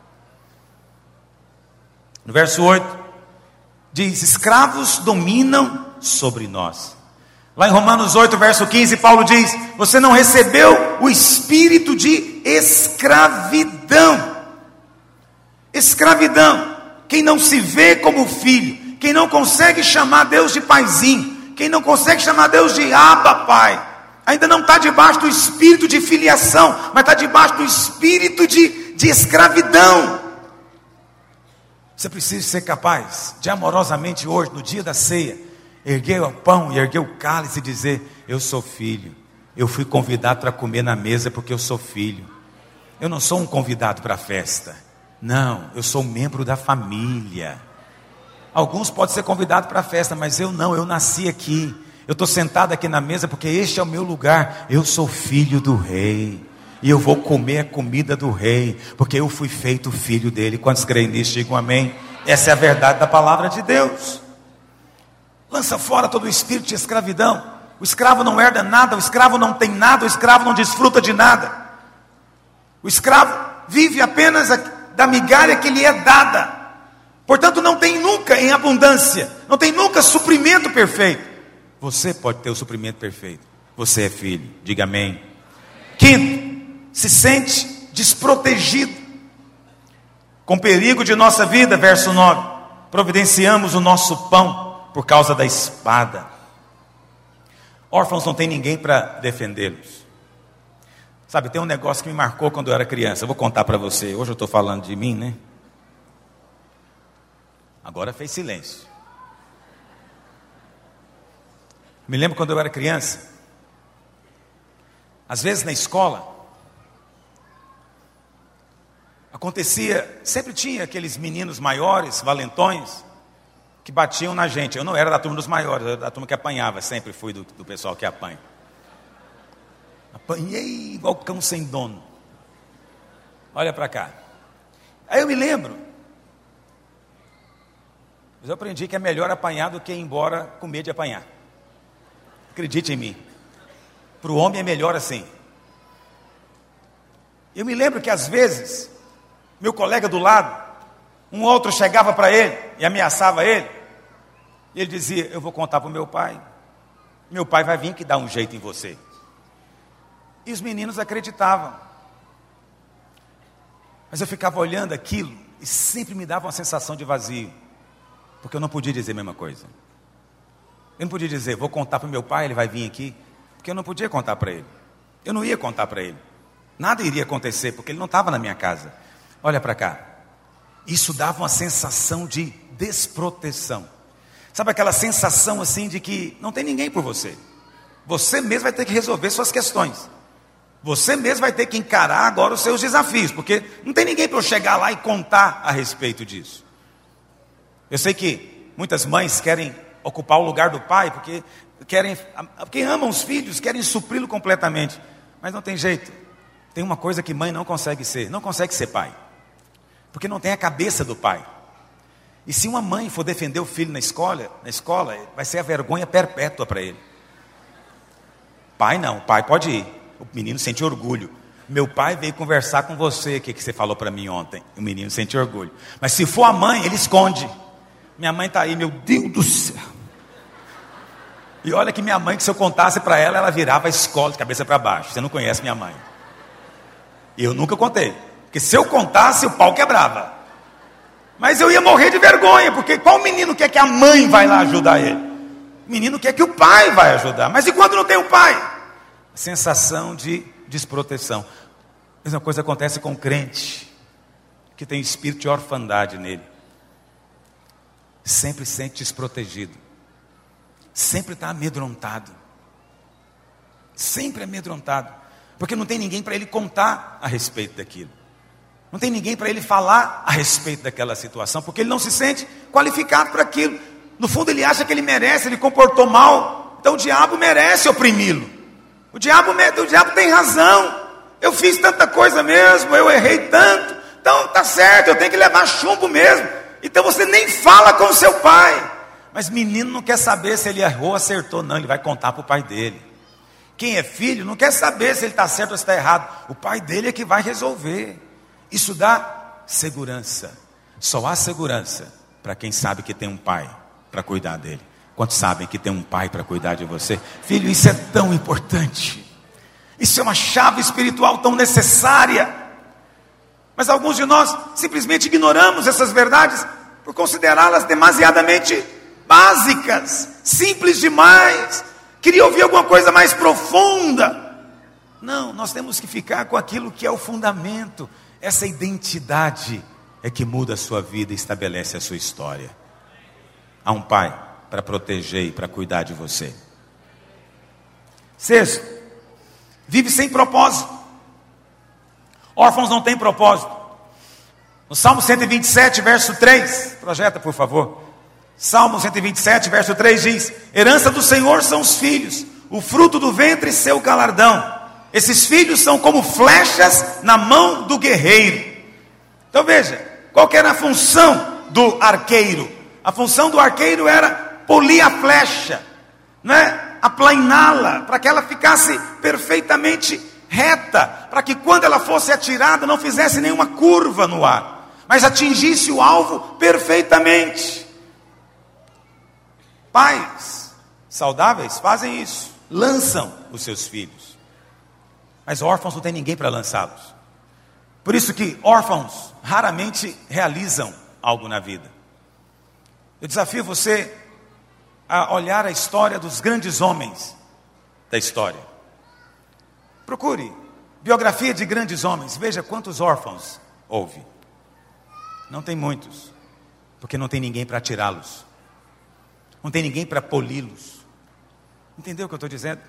No verso 8 diz: escravos dominam sobre nós. Lá em Romanos 8, verso 15, Paulo diz: você não recebeu o espírito de escravidão. Escravidão. Quem não se vê como filho, quem não consegue chamar Deus de paizinho, quem não consegue chamar Deus de Abba, pai, ainda não está debaixo do espírito de filiação, mas está debaixo do espírito de escravidão. Você precisa ser capaz de amorosamente hoje, no dia da ceia, erguer o pão e erguer o cálice e dizer: eu sou filho, eu fui convidado para comer na mesa porque eu sou filho. Eu não sou um convidado para a festa, não, eu sou membro da família. Alguns podem ser convidados para a festa, mas eu não, eu nasci aqui. Eu estou sentado aqui na mesa porque este é o meu lugar. Eu sou filho do rei, e eu vou comer a comida do rei, porque eu fui feito filho dele. Quantos creem nisso, digam amém. Essa é a verdade da palavra de Deus. Lança fora todo o espírito de escravidão. O escravo não herda nada, o escravo não tem nada, o escravo não desfruta de nada. O escravo vive apenas da migalha que lhe é dada. Portanto, não tem nunca em abundância, não tem nunca suprimento perfeito. Você pode ter o suprimento perfeito. Você é filho, diga amém. Quinto, se sente desprotegido, com perigo de nossa vida, verso 9. Providenciamos o nosso pão por causa da espada. Órfãos não tem ninguém para defendê-los. Sabe, tem um negócio que me marcou quando eu era criança. Eu vou contar para você. Hoje eu estou falando de mim, né? Agora fez silêncio. Me lembro quando eu era criança. Às vezes na escola acontecia, sempre tinha aqueles meninos maiores, valentões, que batiam na gente. Eu não era da turma dos maiores, eu era da turma que apanhava. Sempre fui do pessoal que apanha. Apanhei igual cão sem dono. Olha para cá. Aí eu me lembro, mas eu aprendi que é melhor apanhar do que ir embora com medo de apanhar. Acredite em mim. Para o homem é melhor assim. Eu me lembro que às vezes meu colega do lado, um outro chegava para ele e ameaçava ele. E ele dizia: eu vou contar para o meu pai. Meu pai vai vir que dá um jeito em você. E os meninos acreditavam. Mas eu ficava olhando aquilo e sempre me dava uma sensação de vazio. Porque eu não podia dizer a mesma coisa. Eu não podia dizer: vou contar para o meu pai, ele vai vir aqui. Porque eu não podia contar para ele. Eu não ia contar para ele. Nada iria acontecer, porque ele não estava na minha casa. Olha para cá. Isso dava uma sensação de desproteção. Sabe aquela sensação assim de que não tem ninguém por você. Você mesmo vai ter que resolver suas questões. Você mesmo vai ter que encarar agora os seus desafios. Porque não tem ninguém para eu chegar lá e contar a respeito disso. Eu sei que muitas mães querem ocupar o lugar do pai, porque amam os filhos, querem supri-lo completamente. Mas não tem jeito. Tem uma coisa que mãe não consegue ser. Não consegue ser pai. Porque não tem a cabeça do pai. E se uma mãe for defender o filho na escola, vai ser a vergonha perpétua para ele. Pai não, pai pode ir. O menino sente orgulho. Meu pai veio conversar com você, o que você falou para mim ontem. O menino sente orgulho. Mas se for a mãe, ele esconde. Minha mãe está aí, meu Deus do céu. E olha que minha mãe, que se eu contasse para ela, ela virava a escola de cabeça para baixo. Você não conhece minha mãe. E eu nunca contei. Porque se eu contasse, o pau quebrava. Mas eu ia morrer de vergonha, porque qual menino quer que a mãe vai lá ajudar ele? O menino quer que o pai vai ajudar. Mas e quando não tem o pai? A sensação de desproteção. A mesma coisa acontece com o crente, que tem espírito de orfandade nele. Sempre se sente desprotegido. Sempre está amedrontado. Sempre amedrontado. Porque não tem ninguém para ele contar a respeito daquilo. Não tem ninguém para ele falar a respeito daquela situação, porque ele não se sente qualificado para aquilo. No fundo ele acha que ele merece, ele comportou mal. Então o diabo merece oprimi-lo. O diabo tem razão. Eu fiz tanta coisa mesmo, eu errei tanto. Então tá certo, eu tenho que levar chumbo mesmo. Então você nem fala com o seu pai. Mas menino não quer saber se ele errou ou acertou, não. Ele vai contar para o pai dele. Quem é filho não quer saber se ele está certo ou se está errado. O pai dele é que vai resolver. Isso dá segurança. Só há segurança para quem sabe que tem um pai para cuidar dele. Quantos sabem que tem um pai para cuidar de você? Filho, isso é tão importante. Isso é uma chave espiritual tão necessária. Mas alguns de nós simplesmente ignoramos essas verdades por considerá-las demasiadamente básicas, simples demais. Queria ouvir alguma coisa mais profunda. Não, nós temos que ficar com aquilo que é o fundamento. Essa identidade é que muda a sua vida e estabelece a sua história. Há um pai para proteger e para cuidar de você. Sexto, vive sem propósito. Órfãos não têm propósito. No Salmo 127, verso 3, projeta por favor. Salmo 127, verso 3 diz: herança do Senhor são os filhos, o fruto do ventre seu galardão. Esses filhos são como flechas na mão do guerreiro. Então veja, qual que era a função do arqueiro? A função do arqueiro era polir a flecha, né? Aplainá-la, para que ela ficasse perfeitamente reta, para que quando ela fosse atirada não fizesse nenhuma curva no ar, mas atingisse o alvo perfeitamente. Pais saudáveis fazem isso, lançam os seus filhos, mas órfãos não tem ninguém para lançá-los. Por isso que órfãos raramente realizam algo na vida. Eu desafio você a olhar a história dos grandes homens da história. Procure biografia de grandes homens, veja quantos órfãos houve. Não tem muitos, porque não tem ninguém para tirá-los, não tem ninguém para poli-los. Entendeu o que eu estou dizendo?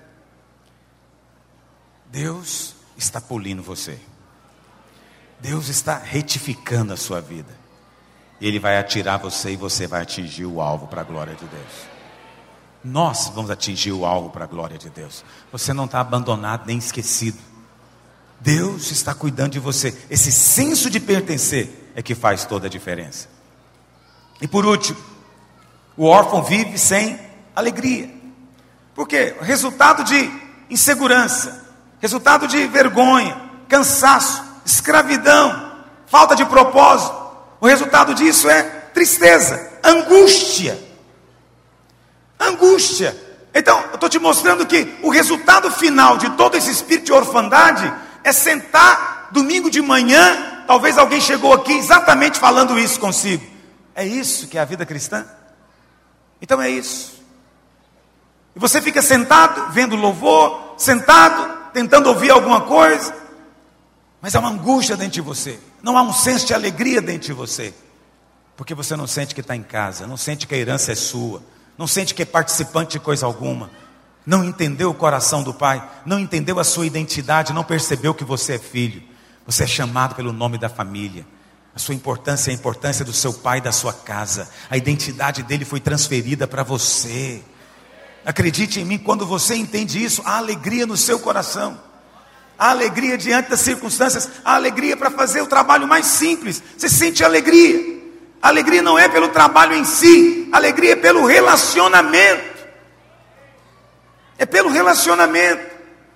Deus está polindo você, Deus está retificando a sua vida, e Ele vai atirar você e você vai atingir o alvo para a glória de Deus. Nós vamos atingir o alvo para a glória de Deus. Você não está abandonado nem esquecido. Deus está cuidando de você. Esse senso de pertencer é que faz toda a diferença. E por último, o órfão vive sem alegria. Por quê? Resultado de insegurança, resultado de vergonha, cansaço, escravidão, falta de propósito. O resultado disso é tristeza, angústia. Angústia. Então, eu estou te mostrando que o resultado final de todo esse espírito de orfandade é sentar domingo de manhã. Talvez alguém chegou aqui exatamente falando isso consigo. É isso que é a vida cristã? Então é isso. E você fica sentado, vendo louvor, sentado, tentando ouvir alguma coisa, mas há uma angústia dentro de você. Não há um senso de alegria dentro de você, porque você não sente que está em casa, não sente que a herança é sua, não sente que é participante de coisa alguma, não entendeu o coração do Pai, não entendeu a sua identidade, não percebeu que você é filho, você é chamado pelo nome da família, a sua importância é a importância do seu pai e da sua casa, a identidade dele foi transferida para você. Acredite em mim, quando você entende isso, há alegria no seu coração, há alegria diante das circunstâncias, há alegria para fazer o trabalho mais simples, você sente alegria. A alegria não é pelo trabalho em si, a alegria é pelo relacionamento. É pelo relacionamento.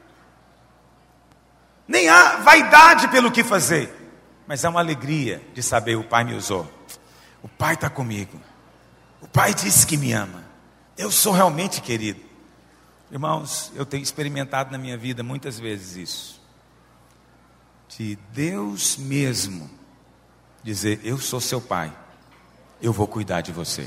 Nem há vaidade pelo que fazer, mas há uma alegria de saber: o Pai me usou, o Pai está comigo, o Pai disse que me ama, eu sou realmente querido. Irmãos, eu tenho experimentado na minha vida muitas vezes isso, de Deus mesmo dizer: eu sou seu Pai, eu vou cuidar de você.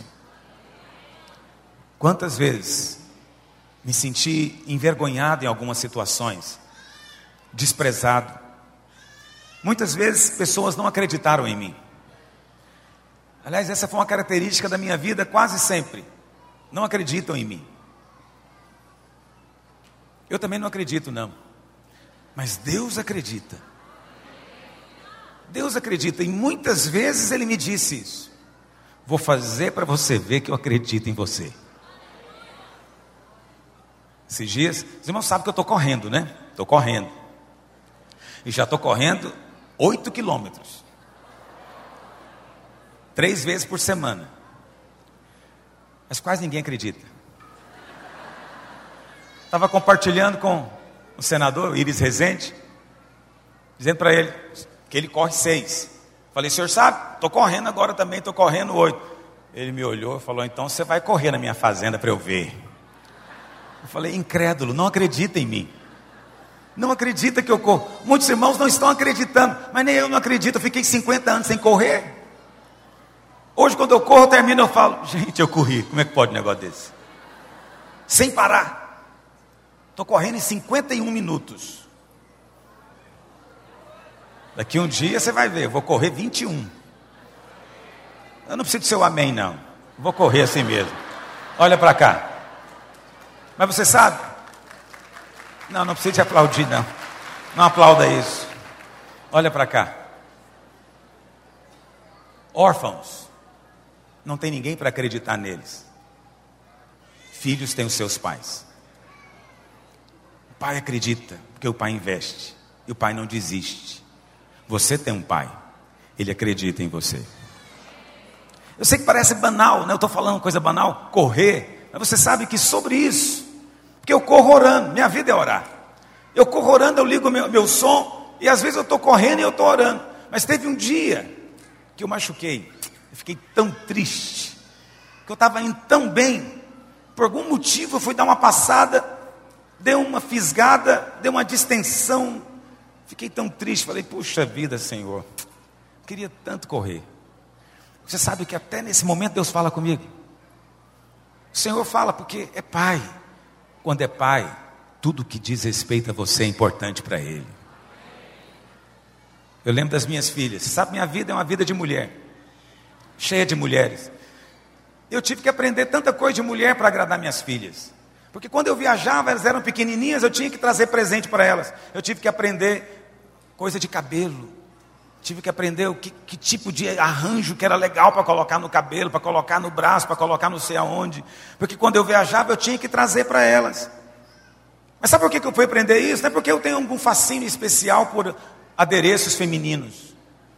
Quantas vezes me senti envergonhado em algumas situações, desprezado. Muitas vezes pessoas não acreditaram em mim. Aliás, essa foi uma característica da minha vida quase sempre. Não acreditam em mim. Eu também não acredito, não. Mas Deus acredita. Deus acredita, e muitas vezes Ele me disse isso: vou fazer para você ver que eu acredito em você. Esses dias, os irmãos sabem que eu estou correndo, né? Estou correndo. E já estou correndo 8 quilômetros. 3 vezes por semana. Mas quase ninguém acredita. Estava compartilhando com o senador Iris Rezende, dizendo para ele que ele corre 6. Falei: senhor sabe, estou correndo agora também, estou correndo 8. Ele me olhou e falou: então você vai correr na minha fazenda para eu ver. Eu falei: incrédulo, não acredita em mim. Não acredita que eu corro. Muitos irmãos não estão acreditando, mas nem eu não acredito. Eu fiquei 50 anos sem correr. Hoje quando eu corro, eu termino, eu falo: gente, eu corri. Como é que pode um negócio desse? Sem parar. Estou correndo em 51 minutos. Daqui um dia você vai ver, eu vou correr 21. Eu não preciso do seu amém, não. Vou correr assim mesmo. Olha para cá. Mas você sabe? Não precisa te aplaudir, não. Não aplauda isso. Olha para cá. Órfãos. Não tem ninguém para acreditar neles. Filhos têm os seus pais. O pai acredita, porque o pai investe. E o pai não desiste. Você tem um pai. Ele acredita em você. Eu sei que parece banal, né? Eu estou falando coisa banal, correr. Mas você sabe que sobre isso, porque eu corro orando, minha vida é orar. Eu corro orando, eu ligo meu som, e às vezes eu estou correndo e eu estou orando. Mas teve um dia que eu machuquei. Eu fiquei tão triste, que eu estava indo tão bem. Por algum motivo eu fui dar uma passada, deu uma fisgada, deu uma distensão. Fiquei tão triste, falei, puxa vida, Senhor, queria tanto correr. Você sabe que até nesse momento Deus fala comigo. O Senhor fala porque é pai. Quando é pai, tudo que diz respeito a você é importante para Ele. Eu lembro das minhas filhas. Você sabe, minha vida é uma vida de mulher, cheia de mulheres. Eu tive que aprender tanta coisa de mulher para agradar minhas filhas. Porque quando eu viajava, elas eram pequenininhas, eu tinha que trazer presente para elas. Eu tive que aprender coisa de cabelo. Tive que aprender que tipo de arranjo que era legal para colocar no cabelo, para colocar no braço, para colocar não sei aonde. Porque quando eu viajava, eu tinha que trazer para elas. Mas sabe por que eu fui aprender isso? Não é porque eu tenho algum fascínio especial por adereços femininos.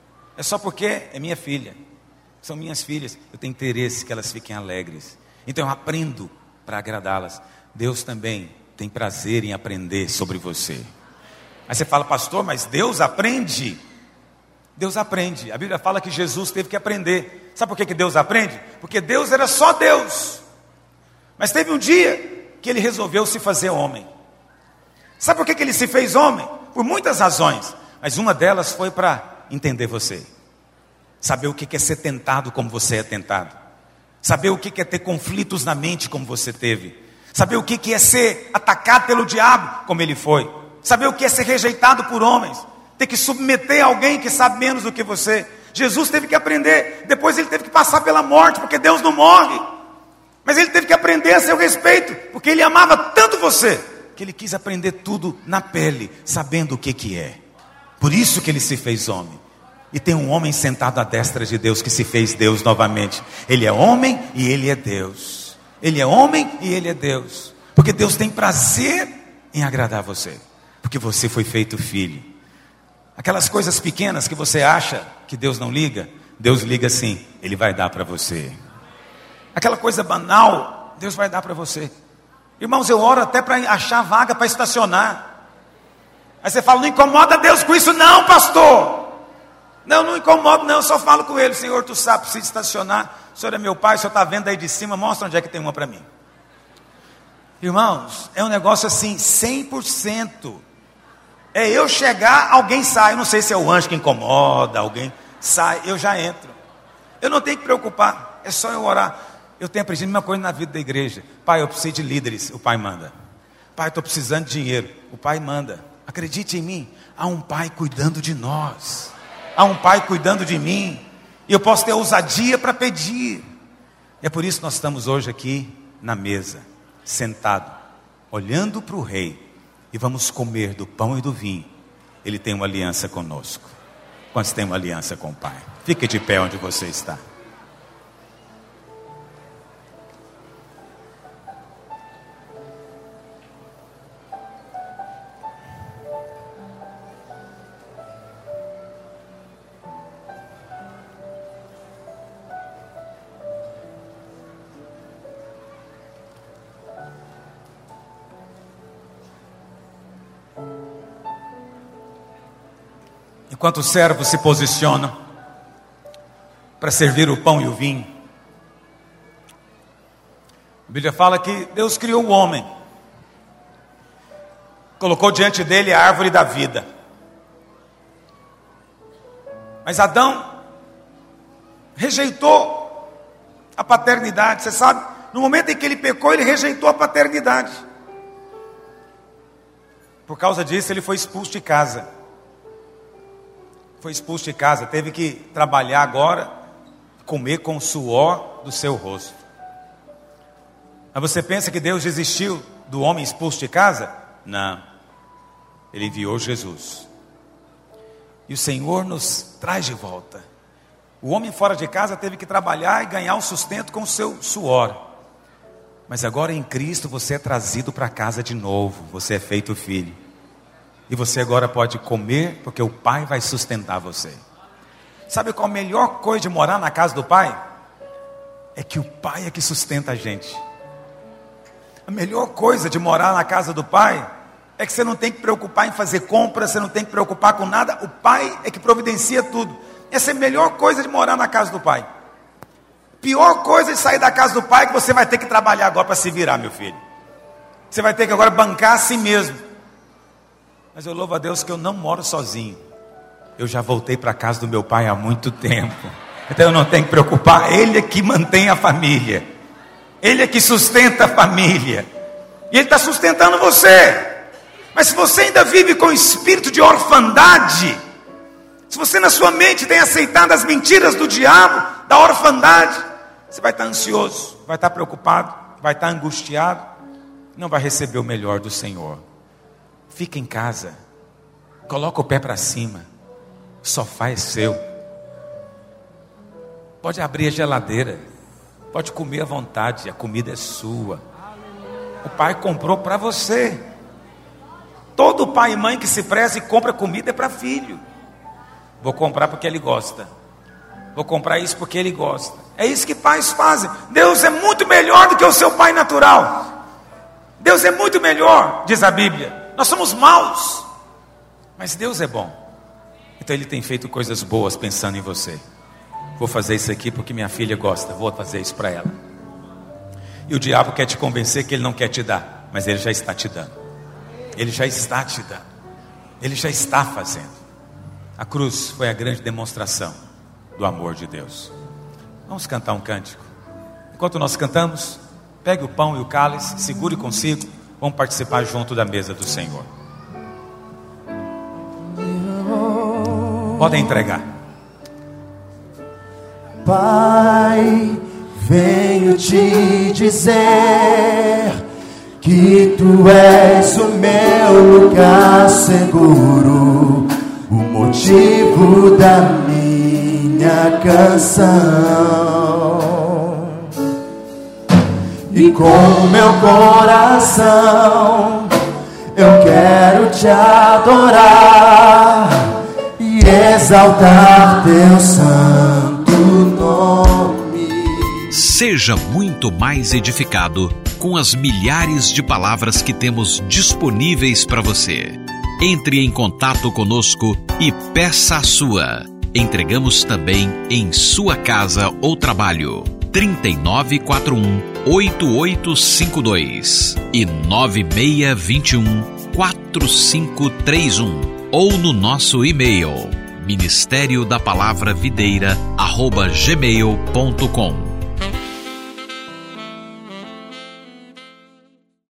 É só porque é minha filha. São minhas filhas. Eu tenho interesse que elas fiquem alegres. Então eu aprendo para agradá-las. Deus também tem prazer em aprender sobre você. Aí você fala, pastor, mas Deus aprende? Deus aprende. A Bíblia fala que Jesus teve que aprender. Sabe por que Deus aprende? Porque Deus era só Deus. Mas teve um dia que Ele resolveu se fazer homem. Sabe por que Ele se fez homem? Por muitas razões. Mas uma delas foi para entender você. Saber o que é ser tentado como você é tentado. Saber o que é ter conflitos na mente como você teve. Saber o que é ser atacado pelo diabo como ele foi. Saber o que é ser rejeitado por homens. Ter que submeter alguém que sabe menos do que você. Jesus teve que aprender. Depois ele teve que passar pela morte, porque Deus não morre. Mas ele teve que aprender a seu respeito, porque ele amava tanto você, que ele quis aprender tudo na pele, sabendo o que é. Por isso que ele se fez homem. E tem um homem sentado à destra de Deus que se fez Deus novamente. Ele é homem e ele é Deus. Ele é homem e ele é Deus. Porque Deus tem prazer em agradar você. Porque você foi feito filho. Aquelas coisas pequenas que você acha que Deus não liga, Deus liga sim, Ele vai dar para você. Aquela coisa banal, Deus vai dar para você. Irmãos, eu oro até para achar vaga para estacionar. Aí você fala, não incomoda Deus com isso não, pastor. Não incomodo não, eu só falo com Ele. Senhor, Tu sabe, preciso estacionar. O Senhor é meu Pai, o Senhor está vendo aí de cima, mostra onde é que tem uma para mim. Irmãos, é um negócio assim, 100%. É eu chegar, alguém sai. Eu não sei se é o anjo que incomoda, alguém sai, eu já entro. Eu não tenho que preocupar, é só eu orar. Eu tenho aprendido a mesma coisa na vida da igreja. Pai, eu preciso de líderes, o Pai manda. Pai, estou precisando de dinheiro, o Pai manda. Acredite em mim, há um Pai cuidando de nós. Há um Pai cuidando de mim. E eu posso ter ousadia para pedir. E é por isso que nós estamos hoje aqui na mesa, sentado, olhando para o Rei. E vamos comer do pão e do vinho. Ele tem uma aliança conosco. Quantos têm uma aliança com o Pai? Fique de pé onde você está. Enquanto os servos se posicionam para servir o pão e o vinho, a Bíblia fala que Deus criou o homem, colocou diante dele a árvore da vida. Mas Adão rejeitou a paternidade. Você sabe, no momento em que ele pecou, ele rejeitou a paternidade. Por causa disso, ele foi expulso de casa. Foi expulso de casa, teve que trabalhar agora comer com o suor do seu rosto. Mas você pensa que Deus desistiu do homem expulso de casa? Não. Ele enviou Jesus. E o Senhor nos traz de volta. O homem fora de casa teve que trabalhar e ganhar o sustento com o seu suor. Mas agora em Cristo você é trazido para casa de novo. Você é feito filho. E você agora pode comer porque o Pai vai sustentar você. Sabe qual a melhor coisa de morar na casa do Pai? É que o Pai é que sustenta a gente. A melhor coisa de morar na casa do Pai é que você não tem que preocupar em fazer compras, você não tem que preocupar com nada. O Pai é que providencia tudo. Essa é a melhor coisa de morar na casa do Pai. Pior coisa de sair da casa do Pai é que você vai ter que trabalhar agora para se virar, meu filho. Você vai ter que agora bancar a si mesmo. Mas eu louvo a Deus que eu não moro sozinho. Eu já voltei para a casa do meu pai há muito tempo. Então eu não tenho que preocupar. Ele é que mantém a família. Ele é que sustenta a família. E Ele está sustentando você. Mas se você ainda vive com espírito de orfandade, se você na sua mente tem aceitado as mentiras do diabo, da orfandade, você vai estar ansioso, vai estar preocupado, vai estar angustiado, não vai receber o melhor do Senhor. Fica em casa, coloca o pé para cima, o sofá é seu. Pode abrir a geladeira, pode comer à vontade, a comida é sua. O Pai comprou para você. Todo pai e mãe que se preza e compra comida é para filho. Vou comprar porque ele gosta. Vou comprar isso porque ele gosta. É isso que pais fazem. Deus é muito melhor do que o seu pai natural. Deus é muito melhor, diz a Bíblia. Nós somos maus, mas Deus é bom. Então Ele tem feito coisas boas pensando em você. Vou fazer isso aqui porque minha filha gosta. Vou fazer isso para ela. E o diabo quer te convencer que ele não quer te dar, mas ele já está te dando. Ele já está te dando. Ele já está fazendo. A cruz foi a grande demonstração do amor de Deus. Vamos cantar um cântico. Enquanto nós cantamos, pegue o pão e o cálice, segure consigo. Vamos participar junto da mesa do Senhor. Podem entregar. Pai, venho te dizer que Tu és o meu lugar seguro, o motivo da minha canção. E com meu coração eu quero te adorar e exaltar Teu santo nome. Seja muito mais edificado com as milhares de palavras que temos disponíveis para você. Entre em contato conosco e peça a sua. Entregamos também em sua casa ou trabalho. 3941-8852 e 9621-4531 ou no nosso e-mail ministériodapalavravideira@gmail.com.